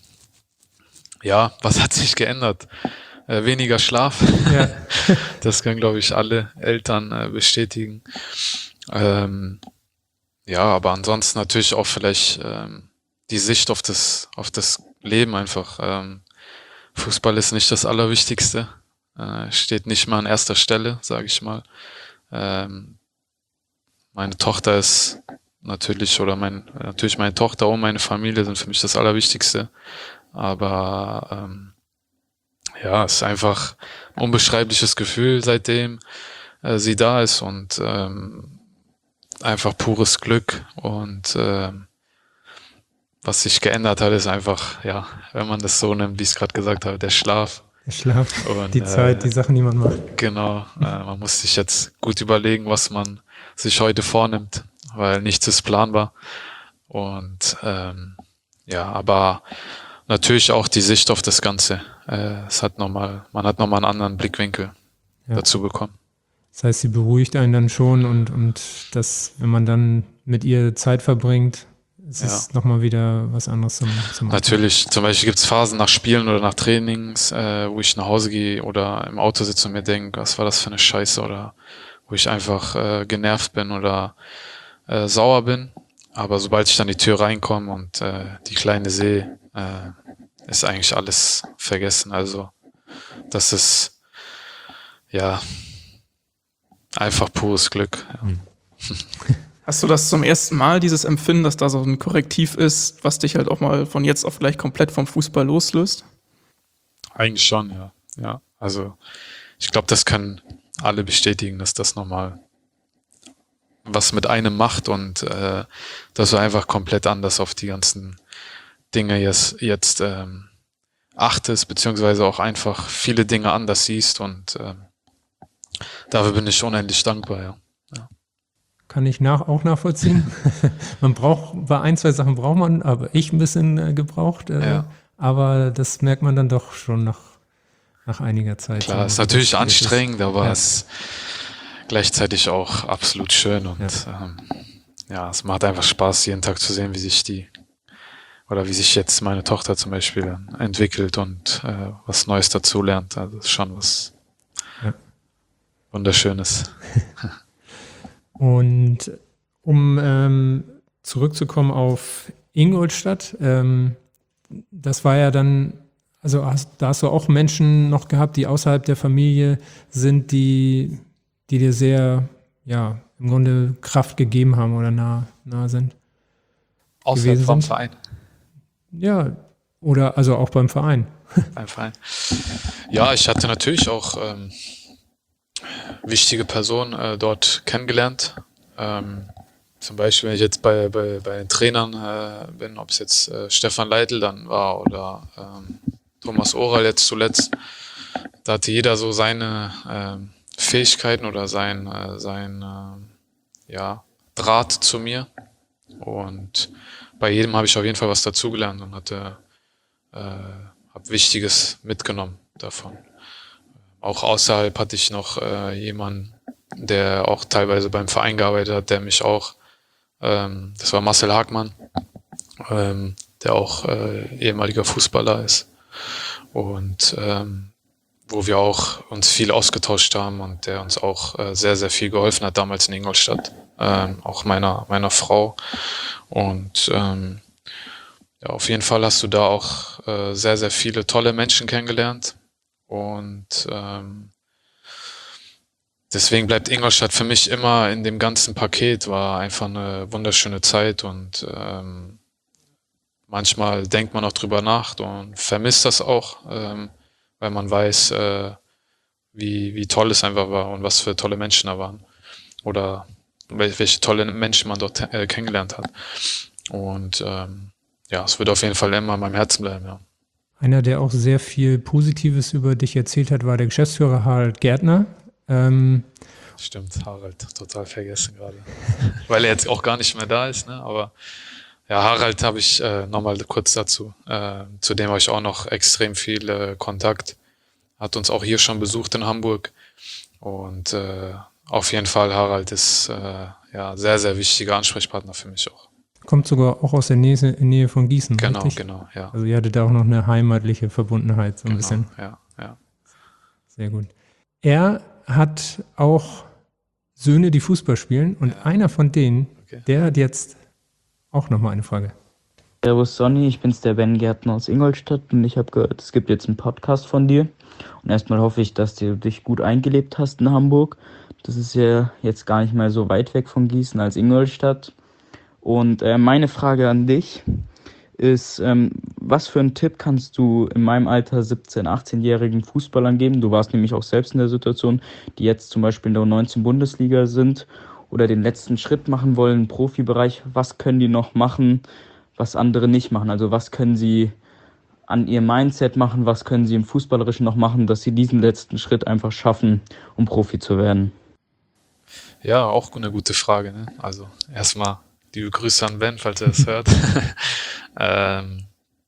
ja, was hat sich geändert? Äh, weniger Schlaf. Ja. Das können, glaube ich, alle Eltern äh, bestätigen. Ähm, ja, aber ansonsten natürlich auch vielleicht ähm, die Sicht auf das, auf das Leben einfach. Ähm, Fußball ist nicht das Allerwichtigste. Äh, steht nicht mal an erster Stelle, sage ich mal. Ähm, meine Tochter ist natürlich, oder mein, natürlich meine Tochter und meine Familie sind für mich das Allerwichtigste. Aber ähm, ja, es ist einfach ein unbeschreibliches Gefühl, seitdem äh, sie da ist und ähm, einfach pures Glück. Und ähm, was sich geändert hat, ist einfach, ja, wenn man das so nimmt, wie ich es gerade gesagt habe, der Schlaf. Der Schlaf, Und, die Zeit, äh, die Sachen, die man macht. Genau, äh, man muss sich jetzt gut überlegen, was man sich heute vornimmt, weil nichts ist planbar. Und ähm, ja, aber natürlich auch die Sicht auf das Ganze. Äh, es hat noch mal, man hat nochmal einen anderen Blickwinkel Ja. dazu bekommen. Das heißt, sie beruhigt einen dann schon und, und das, wenn man dann mit ihr Zeit verbringt, ist Ja. es nochmal wieder was anderes zum, zum Natürlich, zum Beispiel gibt es Phasen nach Spielen oder nach Trainings, äh, wo ich nach Hause gehe oder im Auto sitze und mir denke, was war das für eine Scheiße, oder wo ich einfach äh, genervt bin oder äh, sauer bin. Aber sobald ich dann die Tür reinkomme und äh, die Kleine sehe, äh, ist eigentlich alles vergessen. Also das ist ja einfach pures Glück. Ja. Hast du das zum ersten Mal, dieses Empfinden, dass da so ein Korrektiv ist, was dich halt auch mal von jetzt auf gleich komplett vom Fußball loslöst? Eigentlich schon, ja. Ja, also ich glaube, das können alle bestätigen, dass das nochmal was mit einem macht und äh, dass du einfach komplett anders auf die ganzen Dinge jetzt, jetzt ähm, achtest, beziehungsweise auch einfach viele Dinge anders siehst und ähm, dafür bin ich unendlich dankbar, ja. kann ich nach, auch nachvollziehen. Man braucht, bei ein, zwei Sachen braucht man, aber ich ein bisschen äh, gebraucht. Äh, Ja. Aber das merkt man dann doch schon nach, nach einiger Zeit. Klar, so, ist wie natürlich das- wie das ist. anstrengend, aber Ja. es ist gleichzeitig auch absolut schön und ähm, ja, es macht einfach Spaß, jeden Tag zu sehen, wie sich die oder wie sich jetzt meine Tochter zum Beispiel entwickelt und äh, was Neues dazulernt. Also das ist schon was Ja. Wunderschönes. Und um ähm, zurückzukommen auf Ingolstadt, ähm, das war ja dann, also hast, da hast du auch Menschen noch gehabt, die außerhalb der Familie sind, die, die dir sehr, ja, im Grunde Kraft gegeben haben oder nah, nah sind. Außerhalb gewesen vom sind. Verein. Ja, oder also auch beim Verein. Beim Verein. Ja, ich hatte natürlich auch ähm, wichtige Personen äh, dort kennengelernt. Ähm, zum Beispiel, wenn ich jetzt bei, bei, bei den Trainern äh, bin, ob es jetzt äh, Stefan Leitl dann war oder ähm, Thomas Oral jetzt zuletzt, da hatte jeder so seine ähm, Fähigkeiten oder sein, äh, sein äh, ja, Draht zu mir. Und bei jedem habe ich auf jeden Fall was dazugelernt und hatte äh, habe Wichtiges mitgenommen davon. Auch außerhalb hatte ich noch äh, jemanden, der auch teilweise beim Verein gearbeitet hat, der mich auch, ähm, das war Marcel Hagmann, ähm, der auch äh, ehemaliger Fußballer ist und ähm, wo wir auch uns viel ausgetauscht haben und der uns auch äh, sehr, sehr viel geholfen hat damals in Ingolstadt, ähm, auch meiner meiner Frau und ähm, ja, auf jeden Fall hast du da auch äh, sehr, sehr viele tolle Menschen kennengelernt und ähm, deswegen bleibt Ingolstadt für mich immer in dem ganzen Paket, war einfach eine wunderschöne Zeit und ähm, manchmal denkt man auch drüber nach und vermisst das auch, ähm, weil man weiß, äh, wie, wie toll es einfach war und was für tolle Menschen da waren oder wel- welche tolle Menschen man dort äh, kennengelernt hat. Und ähm, ja, es wird auf jeden Fall immer in meinem Herzen bleiben, ja. Einer, der auch sehr viel Positives über dich erzählt hat, war der Geschäftsführer Harald Gärtner. Ähm, Stimmt, Harald, total vergessen gerade. Weil er jetzt auch gar nicht mehr da ist, ne? Aber ja, Harald habe ich äh, nochmal kurz dazu. Äh, zu dem habe ich auch noch extrem viel äh, Kontakt. Hat uns auch hier schon besucht in Hamburg. Und äh, auf jeden Fall, Harald ist äh, ja sehr, sehr wichtiger Ansprechpartner für mich auch. kommt sogar auch aus der Nähe, Nähe von Gießen, Genau, richtig? genau, ja. Also ihr hattet da auch noch eine heimatliche Verbundenheit, so ein Genau, bisschen. ja, ja. Sehr gut. Er hat auch Söhne, die Fußball spielen und Ja. einer von denen, Okay. der hat jetzt auch nochmal eine Frage. Servus Sonny, ich bin's der Ben Gärtner aus Ingolstadt und ich habe gehört, es gibt jetzt einen Podcast von dir. Und erstmal hoffe ich, dass du dich gut eingelebt hast in Hamburg. Das ist ja jetzt gar nicht mehr so weit weg von Gießen als Ingolstadt. Und äh, meine Frage an dich ist, ähm, was für einen Tipp kannst du in meinem Alter siebzehn-, achtzehnjährigen Fußballern geben? Du warst nämlich auch selbst in der Situation, die jetzt zum Beispiel in der U neunzehn Bundesliga sind oder den letzten Schritt machen wollen im Profibereich. Was können die noch machen, was andere nicht machen? Also was können sie an ihrem Mindset machen, was können sie im Fußballerischen noch machen, dass sie diesen letzten Schritt einfach schaffen, um Profi zu werden? Ja, auch eine gute Frage, ne? Also erstmal liebe Grüße an Ben, falls er es hört. ähm,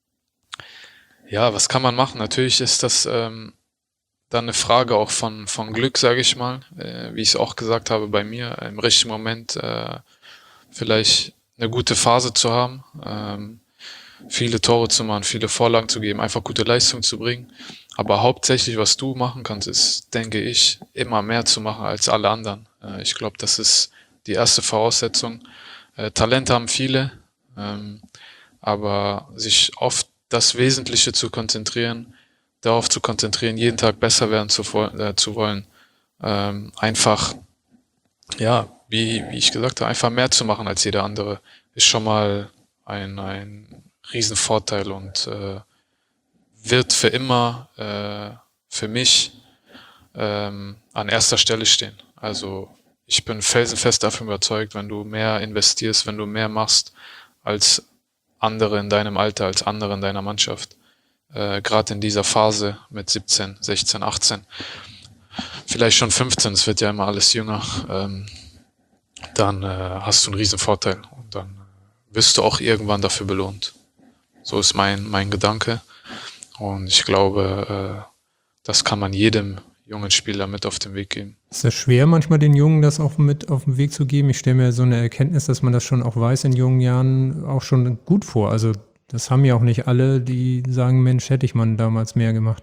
ja, was kann man machen? Natürlich ist das ähm, dann eine Frage auch von, von Glück, sage ich mal. Äh, wie ich es auch gesagt habe, bei mir im richtigen Moment äh, vielleicht eine gute Phase zu haben, ähm, viele Tore zu machen, viele Vorlagen zu geben, einfach gute Leistung zu bringen. Aber hauptsächlich, was du machen kannst, ist, denke ich, immer mehr zu machen als alle anderen. Äh, ich glaube, das ist die erste Voraussetzung. Äh, Talente haben viele, ähm, aber sich auf das Wesentliche zu konzentrieren, darauf zu konzentrieren, jeden Tag besser werden zu, äh, zu wollen, ähm, einfach, ja, wie, wie ich gesagt habe, einfach mehr zu machen als jeder andere, ist schon mal ein, ein Riesenvorteil und äh, wird für immer äh, für mich ähm, an erster Stelle stehen. Also ich bin felsenfest davon überzeugt, wenn du mehr investierst, wenn du mehr machst als andere in deinem Alter, als andere in deiner Mannschaft, äh, gerade in dieser Phase mit siebzehn, sechzehn, achtzehn, vielleicht schon fünfzehn, es wird ja immer alles jünger, ähm, dann äh, hast du einen riesen Vorteil und dann äh, wirst du auch irgendwann dafür belohnt. So ist mein, mein Gedanke und ich glaube, äh, das kann man jedem jungen Spieler mit auf den Weg geben. Ist das schwer, manchmal den Jungen das auch mit auf den Weg zu geben? Ich stelle mir so eine Erkenntnis, dass man das schon auch weiß in jungen Jahren, auch schon gut vor. Also das haben ja auch nicht alle, die sagen, Mensch, hätte ich mal damals mehr gemacht.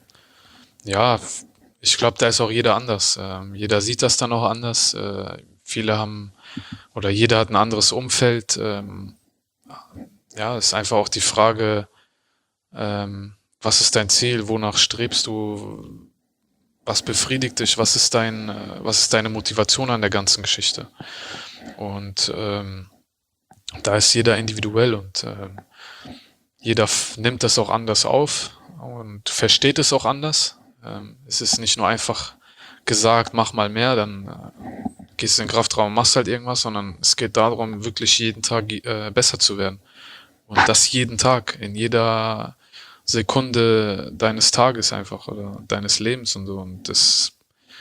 Ja, ich glaube, da ist auch jeder anders. Ähm, jeder sieht das dann auch anders. Äh, viele haben oder jeder hat ein anderes Umfeld. Ähm, ja, ist einfach auch die Frage, ähm, was ist dein Ziel? Wonach strebst du? Was befriedigt dich? Was ist dein, äh, was ist deine Motivation an der ganzen Geschichte? Und ähm, da ist jeder individuell und ähm, jeder f- nimmt das auch anders auf und versteht es auch anders. Ähm, es ist nicht nur einfach gesagt, mach mal mehr, dann äh, gehst du in den Kraftraum und machst halt irgendwas, sondern es geht darum, wirklich jeden Tag äh, besser zu werden. Und das jeden Tag, in jeder Sekunde deines Tages einfach oder deines Lebens und so. Und das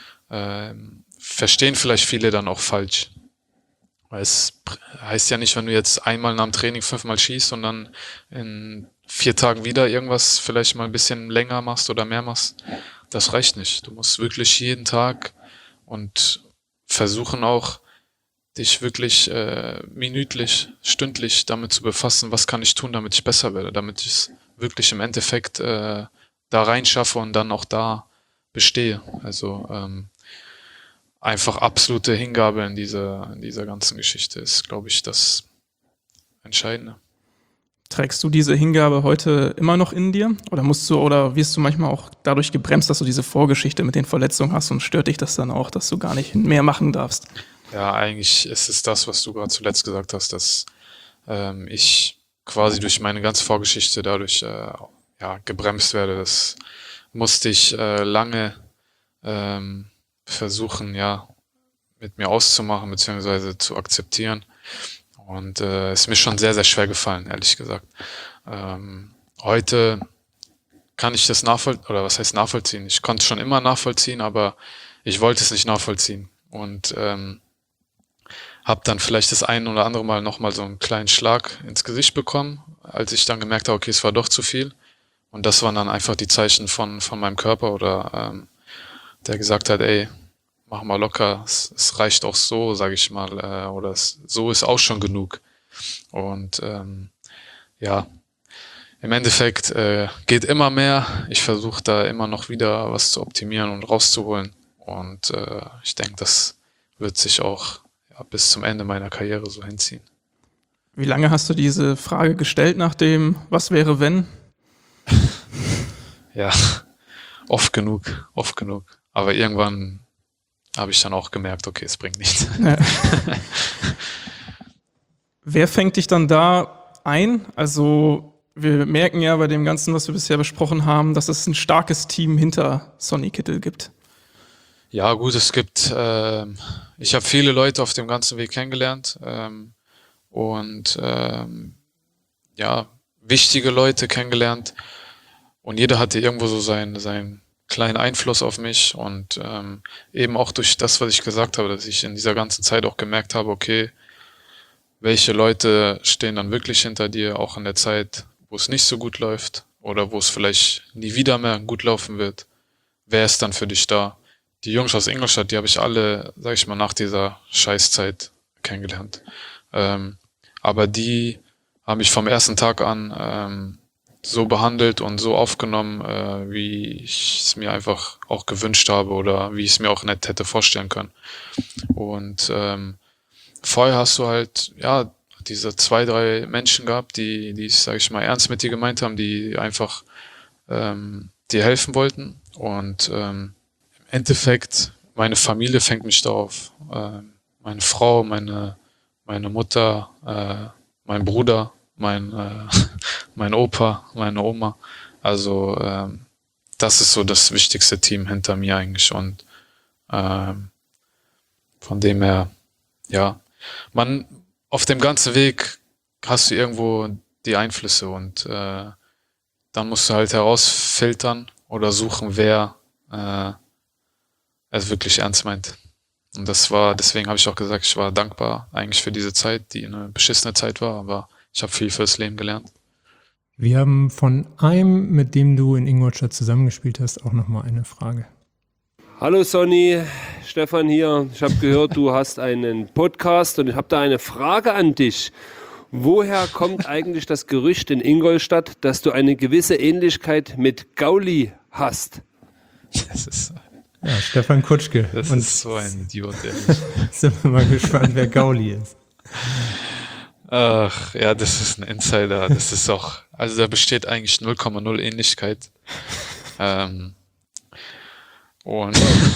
ähm, verstehen vielleicht viele dann auch falsch. Weil es pr- heißt ja nicht, wenn du jetzt einmal nach dem Training fünfmal schießt und dann in vier Tagen wieder irgendwas vielleicht mal ein bisschen länger machst oder mehr machst, das reicht nicht. Du musst wirklich jeden Tag und versuchen auch, dich wirklich äh, minütlich, stündlich damit zu befassen, was kann ich tun, damit ich besser werde, damit ich es wirklich im Endeffekt äh, da reinschaffe und dann auch da bestehe. Also ähm, einfach absolute Hingabe in dieser, in dieser ganzen Geschichte ist, glaube ich, das Entscheidende. Trägst du diese Hingabe heute immer noch in dir? Oder musst du, oder wirst du manchmal auch dadurch gebremst, dass du diese Vorgeschichte mit den Verletzungen hast und stört dich das dann auch, dass du gar nicht mehr machen darfst? Ja, eigentlich ist es das, was du gerade zuletzt gesagt hast, dass ähm, ich quasi durch meine ganze Vorgeschichte dadurch äh, ja, gebremst werde. Das musste ich äh, lange ähm, versuchen, ja, mit mir auszumachen, beziehungsweise zu akzeptieren. Und äh, ist mir schon sehr, sehr schwer gefallen, ehrlich gesagt. Ähm, heute kann ich das nachvollziehen, oder was heißt nachvollziehen? Ich konnte es schon immer nachvollziehen, aber ich wollte es nicht nachvollziehen. Und ähm, habe dann vielleicht das ein oder andere Mal nochmal so einen kleinen Schlag ins Gesicht bekommen, als ich dann gemerkt habe, okay, es war doch zu viel. Und das waren dann einfach die Zeichen von, von meinem Körper oder ähm, der gesagt hat, ey, mach mal locker, es, es reicht auch so, sage ich mal, äh, oder es, so ist auch schon genug. Und ähm, ja, im Endeffekt äh, geht immer mehr. Ich versuche da immer noch wieder was zu optimieren und rauszuholen. Und äh, ich denke, das wird sich auch ja, bis zum Ende meiner Karriere so hinziehen. Wie lange hast du diese Frage gestellt nach dem Was wäre wenn? Ja, oft genug, oft genug. Aber irgendwann habe ich dann auch gemerkt, okay, es bringt nichts. Ja. Wer fängt dich dann da ein? Also wir merken ja bei dem Ganzen, was wir bisher besprochen haben, dass es ein starkes Team hinter Sonny Kittel gibt. Ja, gut, es gibt, ähm, ich habe viele Leute auf dem ganzen Weg kennengelernt ähm, und ähm, ja, wichtige Leute kennengelernt und jeder hatte irgendwo so seinen, seinen kleinen Einfluss auf mich und ähm, eben auch durch das, was ich gesagt habe, dass ich in dieser ganzen Zeit auch gemerkt habe, okay, welche Leute stehen dann wirklich hinter dir, auch in der Zeit, wo es nicht so gut läuft oder wo es vielleicht nie wieder mehr gut laufen wird. Wer ist dann für dich da? Die Jungs aus Ingolstadt, die habe ich alle, sag ich mal, nach dieser Scheißzeit kennengelernt. Ähm, aber die haben mich vom ersten Tag an ähm, so behandelt und so aufgenommen, äh, wie ich es mir einfach auch gewünscht habe oder wie ich es mir auch nicht hätte vorstellen können. Und ähm, vorher hast du halt, ja, diese zwei, drei Menschen gehabt, die, die es, sag ich mal, ernst mit dir gemeint haben, die einfach ähm, dir helfen wollten. Und ähm, im Endeffekt, meine Familie fängt mich da auf. Ähm, meine Frau, meine, meine Mutter, äh, mein Bruder, mein, äh, mein Opa, meine Oma. Also ähm, das ist so das wichtigste Team hinter mir eigentlich. Und ähm, von dem her, ja, man auf dem ganzen Weg hast du irgendwo die Einflüsse und äh, dann musst du halt herausfiltern oder suchen, wer äh, es wirklich ernst meint. Und das war, deswegen habe ich auch gesagt, ich war dankbar eigentlich für diese Zeit, die eine beschissene Zeit war, aber ich habe viel fürs Leben gelernt. Wir haben von einem, mit dem du in Ingolstadt zusammengespielt hast, auch nochmal eine Frage. Hallo Sonny, Stefan hier. Ich habe gehört, du hast einen Podcast und ich habe da eine Frage an dich. Woher kommt eigentlich das Gerücht in Ingolstadt, dass du eine gewisse Ähnlichkeit mit Gauli hast? Das ist, Ja, Stefan Kutschke. das Und ist so ein Idiot, ehrlich. sind wir mal gespannt, wer Gauli ist. Ach, ja, das ist ein Insider. Das ist auch, also da besteht eigentlich null Komma null Ähnlichkeit. Ähm, und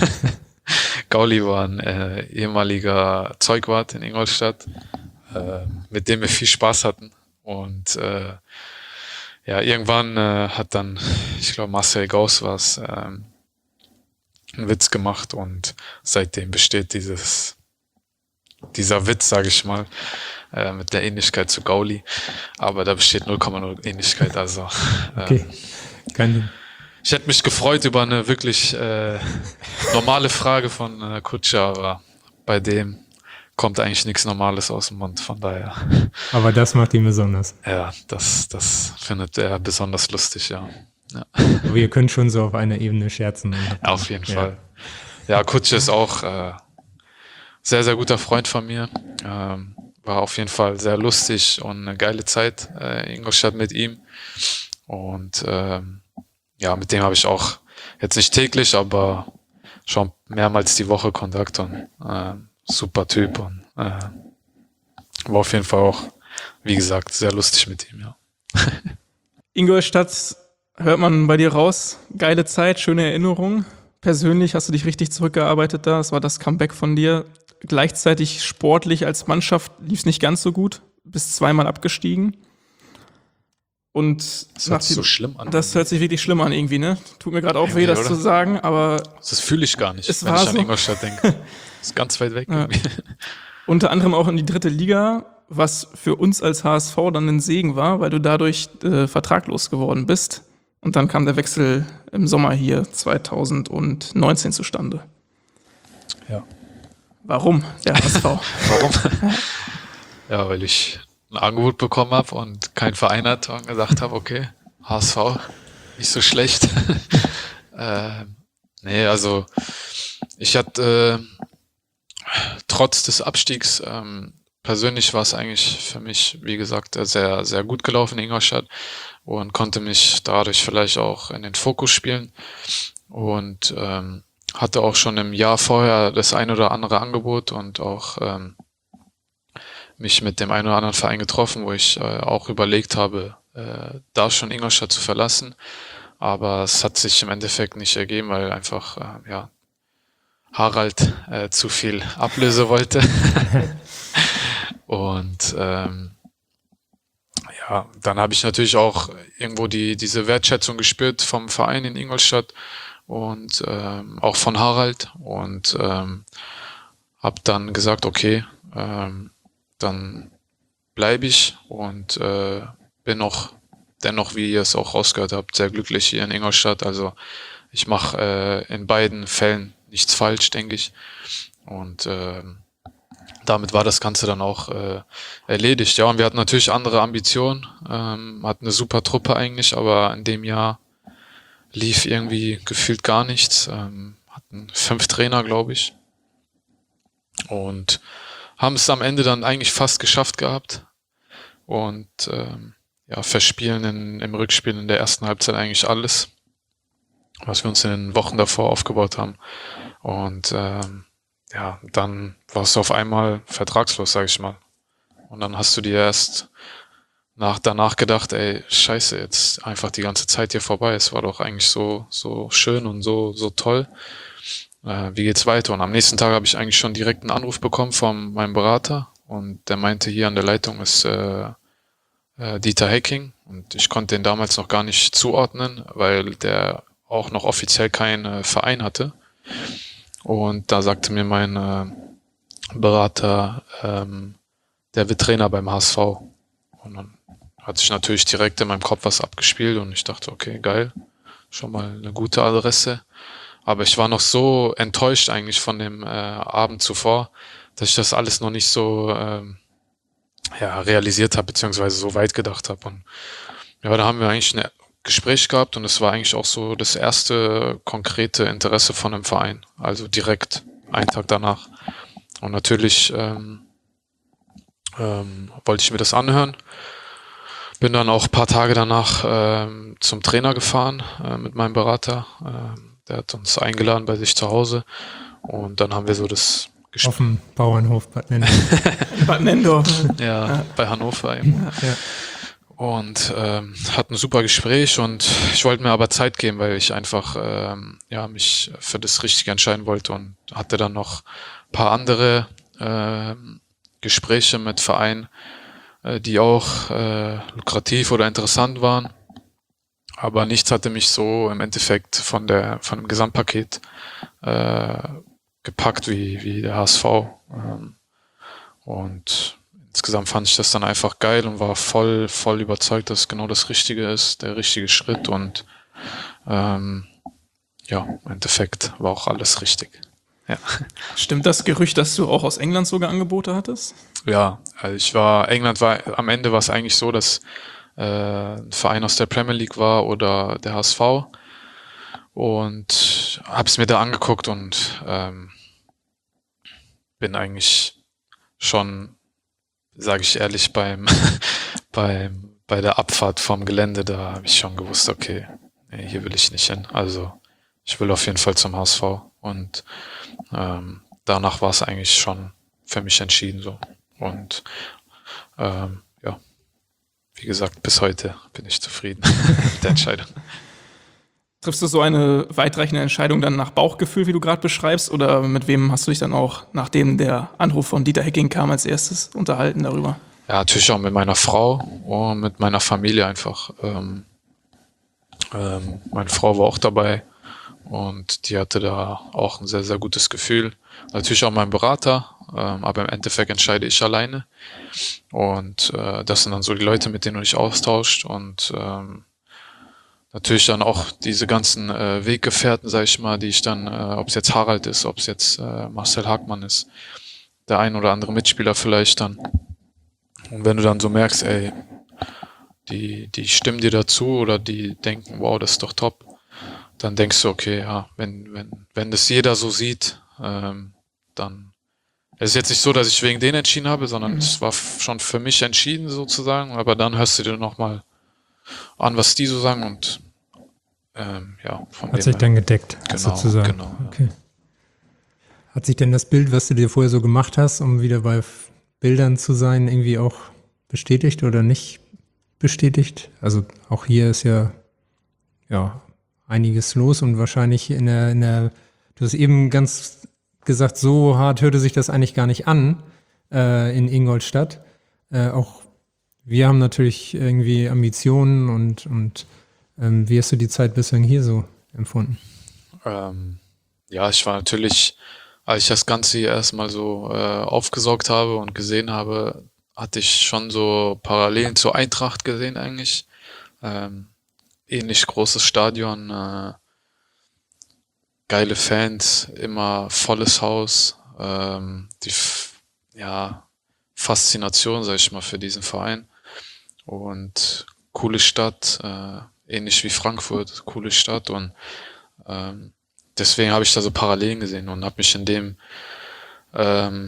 Gauli war ein äh, ehemaliger Zeugwart in Ingolstadt, äh, mit dem wir viel Spaß hatten. Und äh, ja, irgendwann äh, hat dann, ich glaube Marcel Gauss war es, ähm, einen Witz gemacht und seitdem besteht dieses dieser Witz, sage ich mal, äh, mit der Ähnlichkeit zu Gauli. Aber da besteht null Komma null Ähnlichkeit. Also äh, Okay, kein Ding. ich hätte mich gefreut über eine wirklich äh, normale Frage von äh, Kutscher, aber bei dem kommt eigentlich nichts Normales aus dem Mund. Von daher, Aber das macht ihn besonders. ja, das, das findet er besonders lustig, ja. Ja, Aber ihr könnt schon so auf einer Ebene scherzen. Und auf jeden Ja. Fall. Ja, Kutscher ist auch äh, sehr, sehr guter Freund von mir. Ähm, war auf jeden Fall sehr lustig und eine geile Zeit äh, in Ingolstadt mit ihm. Und ähm, ja, mit dem habe ich auch jetzt nicht täglich, aber schon mehrmals die Woche Kontakt und äh, super Typ und äh, war auf jeden Fall auch, wie gesagt, sehr lustig mit ihm, ja. Ingolstadt hört man bei dir raus. Geile Zeit, schöne Erinnerung. Persönlich hast du dich richtig zurückgearbeitet da. Das war das Comeback von dir. Gleichzeitig sportlich als Mannschaft lief es nicht ganz so gut. Bist zweimal abgestiegen. Und Das hört sich so schlimm an. das hört sich wirklich schlimm an irgendwie, ne? Tut mir gerade auch weh, Irgendwie, das oder? zu sagen, aber Das fühle ich gar nicht, Es wenn war ich an so. Ingolstadt denke. Ist ganz weit weg. Ja. irgendwie. unter anderem auch in die dritte Liga, was für uns als H S V dann ein Segen war, weil du dadurch äh, vertraglos geworden bist. Und dann kam der Wechsel im Sommer hier zweitausendneunzehn zustande. Ja. Warum der H S V? Warum? Ja, weil ich ein Angebot bekommen habe und kein Verein hat und gesagt habe, okay, H S V, nicht so schlecht. äh, nee, also ich hatte äh, trotz des Abstiegs, ähm, persönlich war es eigentlich für mich, wie gesagt, sehr, sehr gut gelaufen in Ingolstadt und konnte mich dadurch vielleicht auch in den Fokus spielen und ähm, hatte auch schon im Jahr vorher das ein oder andere Angebot und auch ähm, mich mit dem einen oder anderen Verein getroffen, wo ich äh, auch überlegt habe, äh, da schon Ingolstadt zu verlassen. Aber es hat sich im Endeffekt nicht ergeben, weil einfach äh, ja Harald äh, zu viel Ablöse wollte. Und ähm, ja, dann habe ich natürlich auch irgendwo die diese Wertschätzung gespürt vom Verein in Ingolstadt und ähm, auch von Harald und ähm, habe dann gesagt, okay, ähm, dann bleibe ich und äh, bin noch dennoch, wie ihr es auch rausgehört habt, sehr glücklich hier in Ingolstadt. Also ich mache äh, in beiden Fällen nichts falsch, denke ich. Und äh, damit war das Ganze dann auch äh, erledigt. Ja, und wir hatten natürlich andere Ambitionen, ähm, hatten eine super Truppe eigentlich, aber in dem Jahr lief irgendwie gefühlt gar nichts. Ähm, hatten fünf Trainer, glaube ich. Und haben es am Ende dann eigentlich fast geschafft gehabt. Und ähm, ja, verspielen in, im Rückspiel in der ersten Halbzeit eigentlich alles, was wir uns in den Wochen davor aufgebaut haben. Und ähm, ja, dann warst du auf einmal vertragslos, sag ich mal. Und dann hast du dir erst nach, danach gedacht, ey, scheiße, jetzt einfach die ganze Zeit hier vorbei. Es war doch eigentlich so, so schön und so, so toll. Äh, wie geht's weiter? Und am nächsten Tag habe ich eigentlich schon direkt einen Anruf bekommen von meinem Berater. Und der meinte, hier an der Leitung ist äh, äh, Dieter Hecking. Und ich konnte den damals noch gar nicht zuordnen, weil der auch noch offiziell keinen äh, Verein hatte. Und da sagte mir mein äh, Berater, ähm, der wird Trainer beim H S V. Und dann hat sich natürlich direkt in meinem Kopf was abgespielt und ich dachte, okay, geil, schon mal eine gute Adresse. Aber ich war noch so enttäuscht eigentlich von dem äh, Abend zuvor, dass ich das alles noch nicht so ähm, ja, realisiert habe, beziehungsweise so weit gedacht habe. Und ja, da haben wir eigentlich ein Gespräch gehabt und es war eigentlich auch so das erste konkrete Interesse von einem Verein. Also direkt einen Tag danach. Und natürlich ähm, ähm, wollte ich mir das anhören. Bin dann auch ein paar Tage danach ähm, zum Trainer gefahren äh, mit meinem Berater. Ähm, der hat uns eingeladen bei sich zu Hause und dann haben wir so das Gespräch. Auf dem Bauernhof Bad Nendorf. Bad Nendorf. Ja, ja, bei Hannover eben. Ja. Und ähm, hatten ein super Gespräch und ich wollte mir aber Zeit geben, weil ich einfach ähm, ja mich für das Richtige entscheiden wollte und hatte dann noch ein paar andere äh, Gespräche mit Vereinen, äh, die auch äh, lukrativ oder interessant waren. Aber nichts hatte mich so im Endeffekt von der von dem Gesamtpaket äh, gepackt wie wie der H S V. Ähm, und insgesamt fand ich das dann einfach geil und war voll voll überzeugt, dass es genau das Richtige ist, der richtige Schritt und ähm, ja, im Endeffekt war auch alles richtig. Ja. Stimmt das Gerücht, dass du auch aus England sogar Angebote hattest? Ja, also ich war, England war, am Ende war es eigentlich so, dass äh, ein Verein aus der Premier League war oder der H S V und habe es mir da angeguckt und ähm, bin eigentlich schon, sage ich ehrlich, beim, beim bei der Abfahrt vom Gelände, da habe ich schon gewusst, okay, nee, hier will ich nicht hin. Also ich will auf jeden Fall zum H S V und ähm, danach war es eigentlich schon für mich entschieden so. Und ähm, ja, wie gesagt, bis heute bin ich zufrieden mit der Entscheidung. Triffst du so eine weitreichende Entscheidung dann nach Bauchgefühl, wie du gerade beschreibst, oder mit wem hast du dich dann auch, nachdem der Anruf von Dieter Hecking kam, als erstes unterhalten darüber? Ja, natürlich auch mit meiner Frau und mit meiner Familie einfach. Ähm, ähm, meine Frau war auch dabei und die hatte da auch ein sehr, sehr gutes Gefühl. Natürlich auch mein Berater, ähm, aber im Endeffekt entscheide ich alleine. Und äh, das sind dann so die Leute, mit denen du dich austauscht und ähm, natürlich dann auch diese ganzen äh, Weggefährten, sag ich mal, die ich dann, äh, ob es jetzt Harald ist, ob es jetzt äh, Marcel Hagmann ist, der ein oder andere Mitspieler vielleicht dann. Und wenn du dann so merkst, ey, die, die stimmen dir dazu oder die denken, wow, das ist doch top, dann denkst du, okay, ja, wenn, wenn, wenn das jeder so sieht, ähm, dann, es ist jetzt nicht so, dass ich wegen denen entschieden habe, sondern mhm. es war f- schon für mich entschieden sozusagen, aber dann hörst du dir nochmal an, was die so sagen und ähm, ja, von Hat dem sich her. dann gedeckt, Genau, sozusagen. genau. Okay. Hat sich denn das Bild, was du dir vorher so gemacht hast, um wieder bei F- Bildern zu sein, irgendwie auch bestätigt oder nicht bestätigt? Also auch hier ist ja, ja einiges los und wahrscheinlich in der, in der, du hast eben ganz gesagt, so hart hörte sich das eigentlich gar nicht an äh, in Ingolstadt. Äh, auch wir haben natürlich irgendwie Ambitionen und, und ähm, wie hast du die Zeit bislang hier so empfunden? Ähm, ja, ich war natürlich, als ich das Ganze hier erstmal so äh, aufgesaugt habe und gesehen habe, hatte ich schon so Parallelen zur Eintracht gesehen eigentlich. Ähm, ähnlich großes Stadion, äh, geile Fans, immer volles Haus, ähm, die f- ja, Faszination, sag ich mal, für diesen Verein. Und coole Stadt, äh, ähnlich wie Frankfurt, coole Stadt und ähm, deswegen habe ich da so Parallelen gesehen und habe mich in dem ähm,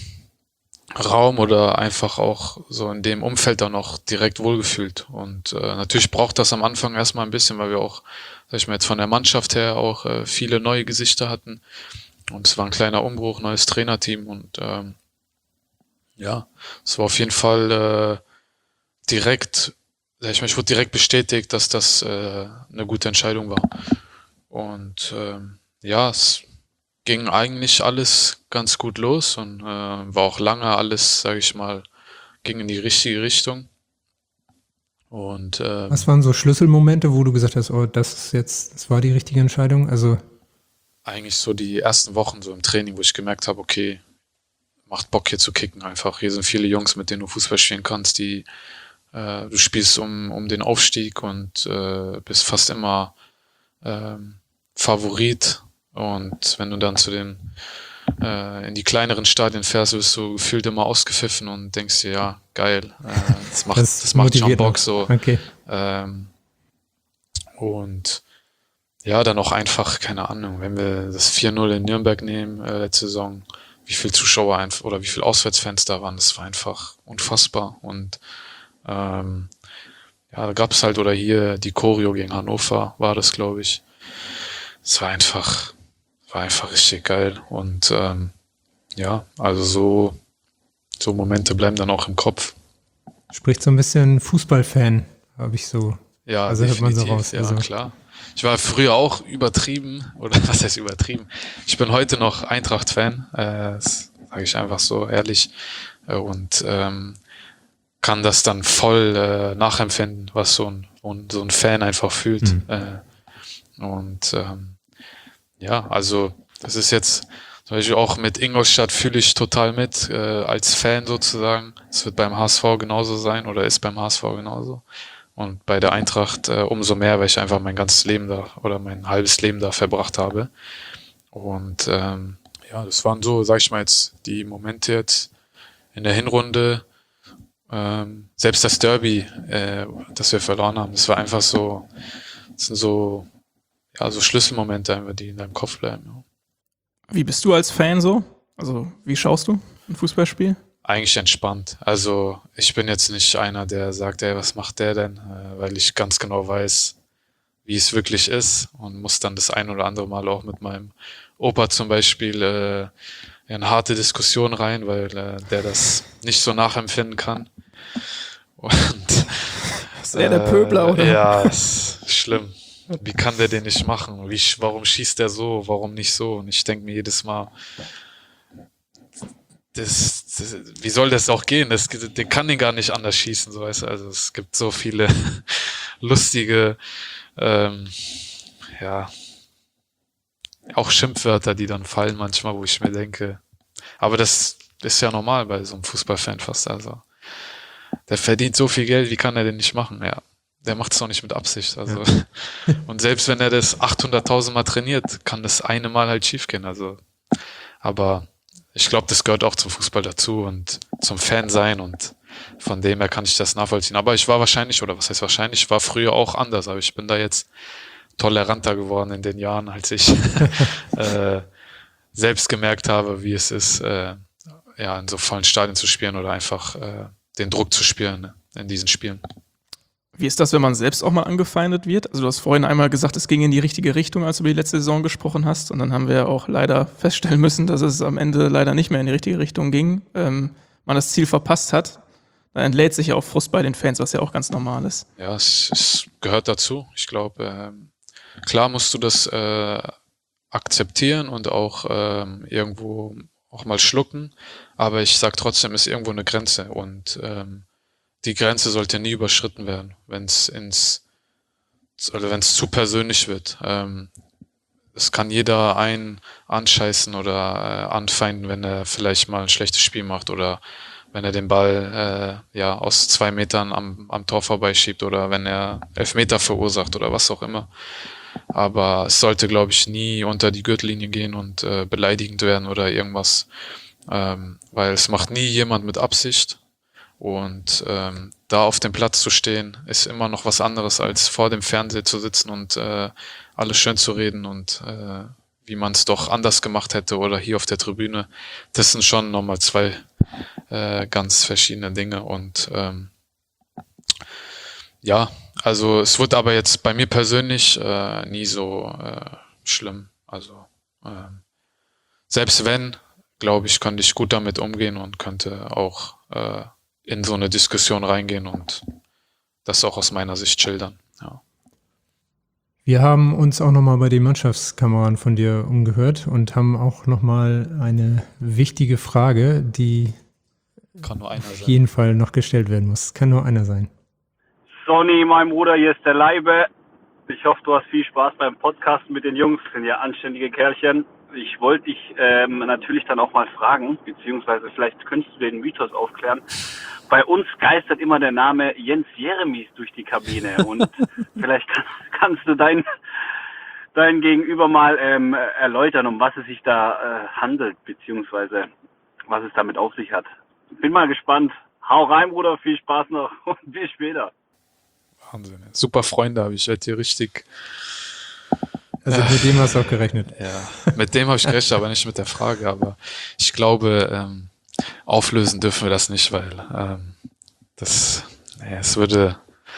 Raum oder einfach auch so in dem Umfeld dann auch direkt wohlgefühlt. Und äh, natürlich braucht das am Anfang erstmal ein bisschen, weil wir auch, sag ich mal, jetzt von der Mannschaft her auch äh, viele neue Gesichter hatten. Und es war ein kleiner Umbruch, neues Trainerteam und ähm, ja, es war auf jeden Fall äh, direkt, sag ich mal, ich wurde direkt bestätigt, dass das äh, eine gute Entscheidung war. Und ähm, ja, es ging eigentlich alles ganz gut los und äh, war auch lange alles, sage ich mal, ging in die richtige Richtung. Und ähm, Was waren so Schlüsselmomente, wo du gesagt hast, oh, das ist jetzt, das war die richtige Entscheidung? Also eigentlich so die ersten Wochen so im Training, wo ich gemerkt habe, okay, macht Bock hier zu kicken einfach. Hier sind viele Jungs, mit denen du Fußball spielen kannst, die äh, du spielst um um den Aufstieg und äh, bist fast immer ähm, Favorit Und wenn du dann zu den äh, in die kleineren Stadien fährst, wirst du gefühlt immer ausgepfiffen und denkst dir, ja, geil, äh, das macht, das, das macht schon Bock so. Okay. Ähm, und ja, dann auch einfach, keine Ahnung, wenn wir das vier null in Nürnberg nehmen, äh, letzte Saison, wie viele Zuschauer einfach oder wie viele Auswärtsfans da waren, das war einfach unfassbar. Und ähm, ja, da gab es halt, oder hier die Choreo gegen Hannover war das, glaube ich. Es war einfach, war einfach richtig geil. Und ähm, ja, also so, so Momente bleiben dann auch im Kopf. Spricht so ein bisschen Fußballfan, habe ich so. Ja, also hört man so raus. Ja, also. klar. Ich war früher auch übertrieben, oder was heißt übertrieben? Ich bin heute noch Eintracht-Fan, äh, das sage ich einfach so ehrlich, äh, und ähm, kann das dann voll äh, nachempfinden, was so ein, so ein Fan einfach fühlt. Mhm. Äh, und ähm, ja, also das ist jetzt zum Beispiel auch mit Ingolstadt fühle ich total mit, äh, als Fan sozusagen. Es wird beim H S V genauso sein oder ist beim H S V genauso. Und bei der Eintracht äh, umso mehr, weil ich einfach mein ganzes Leben da oder mein halbes Leben da verbracht habe. Und ähm, ja, das waren so, sag ich mal jetzt, die Momente jetzt in der Hinrunde. Ähm, selbst das Derby, äh, das wir verloren haben, das war einfach so, das sind so, ja, so Schlüsselmomente einfach, die in deinem Kopf bleiben. Ja. Wie bist du als Fan so? Also wie schaust du ein Fußballspiel? Eigentlich entspannt. Also ich bin jetzt nicht einer, der sagt, ey, was macht der denn? Äh, weil ich ganz genau weiß, wie es wirklich ist und muss dann das ein oder andere Mal auch mit meinem Opa zum Beispiel äh, in harte Diskussionen rein, weil äh, der das nicht so nachempfinden kann. Und ist er der Pöbler, oder? Ja, ist schlimm. Wie kann der den nicht machen? Wie, warum schießt der so? Warum nicht so? Und ich denke mir jedes Mal, Das, das, wie soll das auch gehen? Das, den kann den gar nicht anders schießen, so weißt du. Also es gibt so viele lustige, ähm, ja, auch Schimpfwörter, die dann fallen manchmal, wo ich mir denke, aber das ist ja normal bei so einem Fußballfan fast. Also der verdient so viel Geld, wie kann er den nicht machen? Ja, der macht es doch nicht mit Absicht. Also ja. Und selbst wenn er das achthunderttausend Mal trainiert, kann das eine Mal halt schief gehen. Also, aber ich glaube, das gehört auch zum Fußball dazu und zum Fan sein und von dem her kann ich das nachvollziehen. Aber ich war wahrscheinlich, oder was heißt wahrscheinlich, ich war früher auch anders, aber ich bin da jetzt toleranter geworden in den Jahren, als ich äh, selbst gemerkt habe, wie es ist, äh, ja, in so vollen Stadien zu spielen oder einfach äh, den Druck zu spüren, ne, in diesen Spielen. Wie ist das, wenn man selbst auch mal angefeindet wird? Also du hast vorhin einmal gesagt, es ging in die richtige Richtung, als du über die letzte Saison gesprochen hast. Und dann haben wir auch leider feststellen müssen, dass es am Ende leider nicht mehr in die richtige Richtung ging. Ähm, man das Ziel verpasst hat. Da entlädt sich ja auch Frust bei den Fans, was ja auch ganz normal ist. Ja, es, es gehört dazu. Ich glaube, ähm, klar musst du das äh, akzeptieren und auch ähm, irgendwo auch mal schlucken. Aber ich sag trotzdem, ist irgendwo eine Grenze. Und ähm, die Grenze sollte nie überschritten werden, wenn es ins, oder wenn es zu persönlich wird. Ähm, es kann jeder einen anscheißen oder äh, anfeinden, wenn er vielleicht mal ein schlechtes Spiel macht oder wenn er den Ball äh, ja aus zwei Metern am, am Tor vorbeischiebt oder wenn er Elfmeter verursacht oder was auch immer. Aber es sollte, glaube ich, nie unter die Gürtellinie gehen und äh, beleidigend werden oder irgendwas, ähm, weil es macht nie jemand mit Absicht. Und ähm, da auf dem Platz zu stehen, ist immer noch was anderes, als vor dem Fernseher zu sitzen und äh, alles schön zu reden und äh, wie man es doch anders gemacht hätte oder hier auf der Tribüne. Das sind schon nochmal zwei äh, ganz verschiedene Dinge. Und ähm, ja, also es wird aber jetzt bei mir persönlich äh, nie so äh, schlimm. Also äh, selbst wenn, glaube ich, könnte ich gut damit umgehen und könnte auch äh, in so eine Diskussion reingehen und das auch aus meiner Sicht schildern. Ja. Wir haben uns auch nochmal bei den Mannschaftskameraden von dir umgehört und haben auch nochmal eine wichtige Frage, die Kann nur einer auf sein. jeden Fall noch gestellt werden muss. Kann nur einer sein. Sonny, mein Bruder, hier ist der Leibe. Ich hoffe, du hast viel Spaß beim Podcasten mit den Jungs. Sind ja anständige Kerlchen. Ich wollte dich ähm, natürlich dann auch mal fragen, beziehungsweise vielleicht könntest du den Mythos aufklären. Bei uns geistert immer der Name Jens Jeremies durch die Kabine und vielleicht kann, kannst du dein, dein Gegenüber mal ähm, erläutern, um was es sich da äh, handelt, beziehungsweise was es damit auf sich hat. Bin mal gespannt. Hau rein, Bruder, viel Spaß noch und bis später. Wahnsinn. Super Freunde habe ich, werde hier richtig... Also mit dem hast du auch gerechnet. Ja, mit dem habe ich gerechnet, aber nicht mit der Frage. Aber ich glaube, ähm, auflösen dürfen wir das nicht, weil ähm, das, naja, es würde,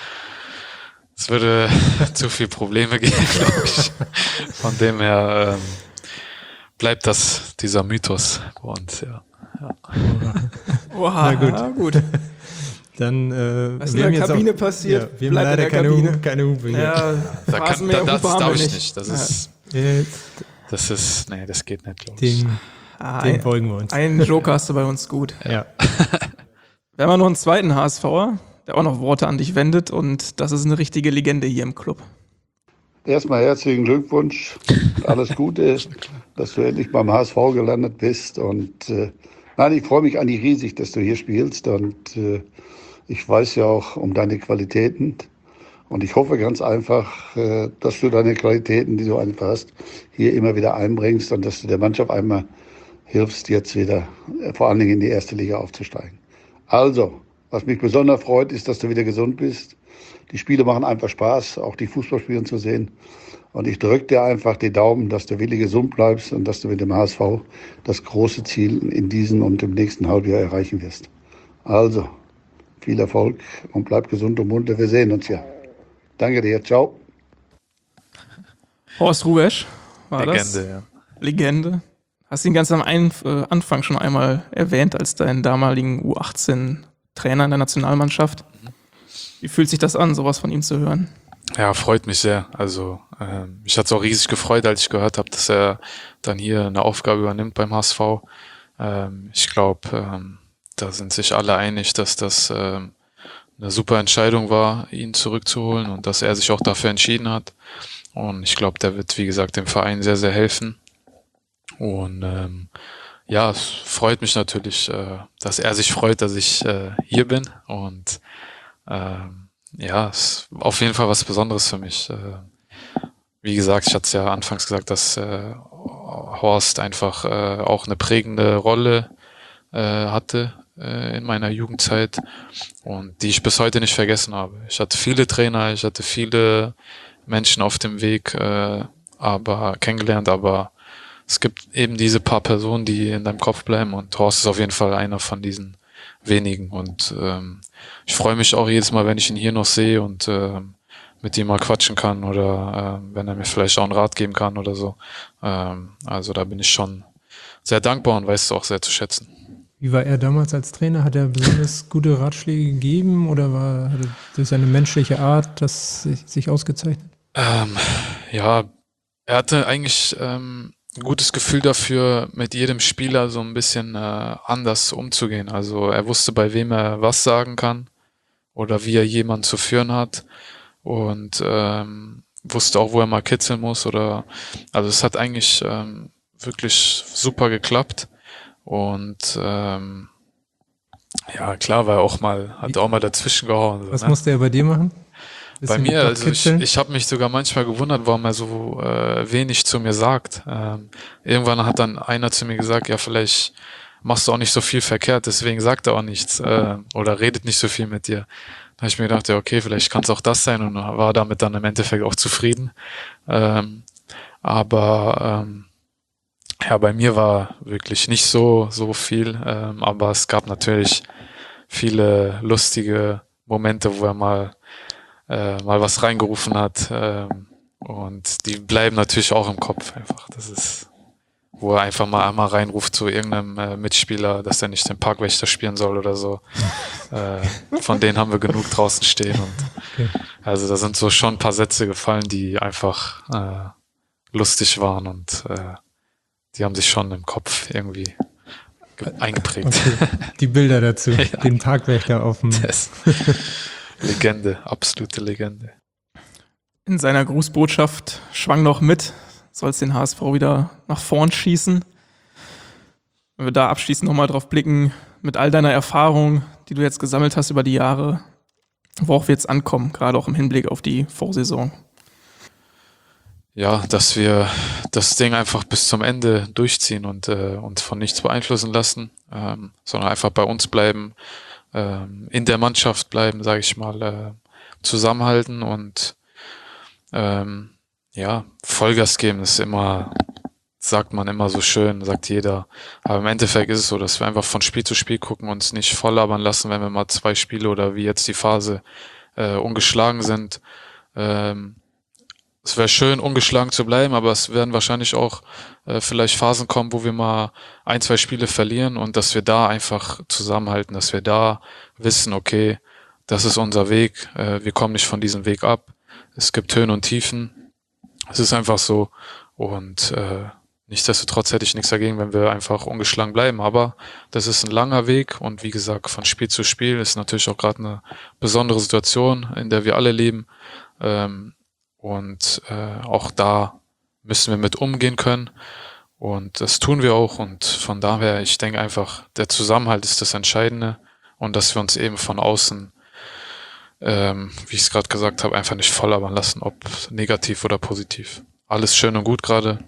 es würde zu viel Probleme geben, glaube ich. Von dem her ähm, bleibt das dieser Mythos bei uns, ja. ja. Wow, Na gut. ja, gut. Dann, äh, Was wir in haben der jetzt Kabine auch, passiert, ja, wir haben bleibt in leider der keine, Kabine. Hupe, keine Hupe hier. Ja, Da kann, da, das Hupe haben darf wir ich nicht. nicht. Das Ja. ist, Jetzt, das ist, nee, das geht nicht, glaube ich. dem, Ah, dem ein, folgen wir uns. einen Joker hast du bei uns gut. Ja. Wir haben ja noch einen zweiten HSVer, der auch noch Worte an dich wendet und das ist eine richtige Legende hier im Club. Erstmal herzlichen Glückwunsch, alles Gute, dass du endlich beim H S V gelandet bist. Und äh, nein, ich freue mich eigentlich riesig, dass du hier spielst. Und äh, ich weiß ja auch um deine Qualitäten. Und ich hoffe ganz einfach, äh, dass du deine Qualitäten, die du einfach hast, hier immer wieder einbringst und dass du der Mannschaft einmal hilfst, jetzt wieder äh, vor allen Dingen in die erste Liga aufzusteigen. Also, was mich besonders freut, ist, dass du wieder gesund bist. Die Spiele machen einfach Spaß, auch die Fußballspiele zu sehen. Und ich drücke dir einfach die Daumen, dass du wirklich gesund bleibst und dass du mit dem H S V das große Ziel in diesem und im nächsten Halbjahr erreichen wirst. Also, viel Erfolg und bleib gesund und munter. Wir sehen uns ja. Danke dir. Ciao. Horst Rubesch war Legende, das. ja. Legende. Hast ihn ganz am Ein- äh, Anfang schon einmal erwähnt als deinen damaligen U achtzehn-Trainer in der Nationalmannschaft. Wie fühlt sich das an, sowas von ihm zu hören? Ja, freut mich sehr. Also ähm, mich hat's auch riesig gefreut, als ich gehört habe, dass er dann hier eine Aufgabe übernimmt beim H S V. Ähm, ich glaube, ähm, da sind sich alle einig, dass das ähm, eine super Entscheidung war, ihn zurückzuholen und dass er sich auch dafür entschieden hat. Und ich glaube, der wird, wie gesagt, dem Verein sehr, sehr helfen. Und ähm, ja, es freut mich natürlich, äh, dass er sich freut, dass ich äh, hier bin. Und ähm, ja, es ist auf jeden Fall was Besonderes für mich. Äh, wie gesagt, ich hatte es ja anfangs gesagt, dass äh, Horst einfach äh, auch eine prägende Rolle äh, hatte äh, in meiner Jugendzeit und die ich bis heute nicht vergessen habe. Ich hatte viele Trainer, ich hatte viele Menschen auf dem Weg äh, aber kennengelernt, aber es gibt eben diese paar Personen, die in deinem Kopf bleiben und Horst ist auf jeden Fall einer von diesen wenigen und ähm, ich freue mich auch jedes Mal, wenn ich ihn hier noch sehe und ähm, mit ihm mal quatschen kann oder äh, wenn er mir vielleicht auch einen Rat geben kann oder so. Ähm, also da bin ich schon sehr dankbar und weiß es auch sehr zu schätzen. Wie war er damals als Trainer? Hat er besonders gute Ratschläge gegeben oder war hat er durch seine menschliche Art das sich, sich ausgezeichnet? Ähm, ja, er hatte eigentlich ähm, ein gutes Gefühl dafür, mit jedem Spieler so ein bisschen äh, anders umzugehen. Also er wusste, bei wem er was sagen kann oder wie er jemanden zu führen hat und ähm, wusste auch, wo er mal kitzeln muss. Oder also es hat eigentlich ähm, wirklich super geklappt und ähm, ja klar war er auch mal, hat auch mal dazwischen gehauen. So, Was ne? musste er bei dir machen? Bei mir, also ich, ich habe mich sogar manchmal gewundert, warum er so äh, wenig zu mir sagt. Ähm, irgendwann hat dann einer zu mir gesagt, ja vielleicht machst du auch nicht so viel verkehrt, deswegen sagt er auch nichts äh, oder redet nicht so viel mit dir. Da habe ich mir gedacht, ja okay, vielleicht kann es auch das sein und war damit dann im Endeffekt auch zufrieden. Ähm, aber ähm, ja, bei mir war wirklich nicht so so viel, ähm, aber es gab natürlich viele lustige Momente, wo er mal Äh, mal was reingerufen hat ähm, und die bleiben natürlich auch im Kopf einfach. Das ist, wo er einfach mal einmal reinruft zu irgendeinem äh, Mitspieler, dass er nicht den Parkwächter spielen soll oder so. äh, von denen haben wir genug draußen stehen. Und Okay. also da sind so schon ein paar Sätze gefallen, die einfach äh, lustig waren und äh, die haben sich schon im Kopf irgendwie ge- eingeprägt. Okay. Die Bilder dazu, Ja. den Parkwächter auf dem... Das, Legende, absolute Legende. In seiner Grußbotschaft schwang noch mit, soll es den H S V wieder nach vorn schießen. Wenn wir da abschließend nochmal drauf blicken, mit all deiner Erfahrung, die du jetzt gesammelt hast über die Jahre, worauf wir jetzt ankommen, gerade auch im Hinblick auf die Vorsaison. ja, dass wir das Ding einfach bis zum Ende durchziehen und äh, uns von nichts beeinflussen lassen, ähm, sondern einfach bei uns bleiben, ähm, in der Mannschaft bleiben, sage ich mal, äh, zusammenhalten und ähm, ja, Vollgas geben. Das ist immer, sagt man immer so schön, sagt jeder. Aber im Endeffekt ist es so, dass wir einfach von Spiel zu Spiel gucken, uns nicht voll labern lassen, wenn wir mal zwei Spiele oder wie jetzt die Phase äh, ungeschlagen sind. Ähm, Es wäre schön, ungeschlagen zu bleiben, aber es werden wahrscheinlich auch äh, vielleicht Phasen kommen, wo wir mal ein, zwei Spiele verlieren und dass wir da einfach zusammenhalten, dass wir da wissen, okay, das ist unser Weg, äh, wir kommen nicht von diesem Weg ab. Es gibt Höhen und Tiefen. Es ist einfach so und äh, nichtsdestotrotz hätte ich nichts dagegen, wenn wir einfach ungeschlagen bleiben, aber das ist ein langer Weg und wie gesagt, von Spiel zu Spiel ist natürlich auch gerade eine besondere Situation, in der wir alle leben. Ähm, Und äh, auch da müssen wir mit umgehen können. Und das tun wir auch. Und von daher, ich denke einfach, der Zusammenhalt ist das Entscheidende. Und dass wir uns eben von außen, ähm, wie ich es gerade gesagt habe, einfach nicht voll labern lassen, ob negativ oder positiv. Alles schön und gut gerade.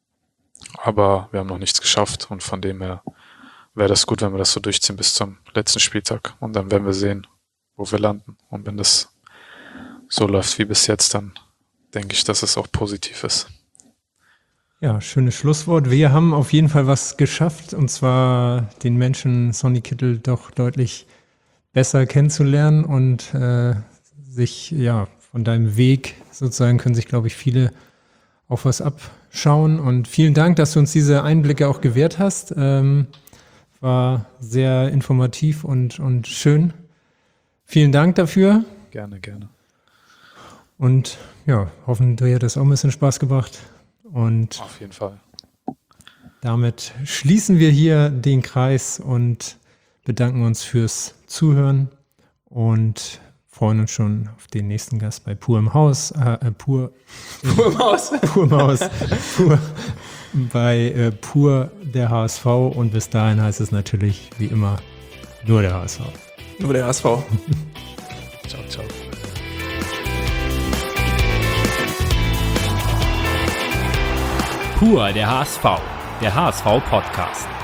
Aber wir haben noch nichts geschafft. Und von dem her wäre das gut, wenn wir das so durchziehen bis zum letzten Spieltag. Und dann werden wir sehen, wo wir landen. Und wenn das so läuft wie bis jetzt, dann denke ich, dass es auch positiv ist. Ja, schönes Schlusswort. Wir haben auf jeden Fall was geschafft, und zwar den Menschen Sonny Kittel doch deutlich besser kennenzulernen und äh, sich, ja, von deinem Weg sozusagen können sich, glaube ich, viele auch was abschauen. Und vielen Dank, dass du uns diese Einblicke auch gewährt hast. Ähm, war sehr informativ und, und schön. Vielen Dank dafür. Gerne, gerne. Und ja, hoffentlich hat das auch ein bisschen Spaß gebracht. Und auf jeden Fall. Damit schließen wir hier den Kreis und bedanken uns fürs Zuhören und freuen uns schon auf den nächsten Gast bei Pur im Haus. Äh, Pur, Pur im Haus. Pur im Haus. Pur, bei äh, Pur der H S V. Und bis dahin heißt es natürlich wie immer nur der H S V. Nur der H S V. Ciao, ciao. Pur der H S V, der H S V Podcast.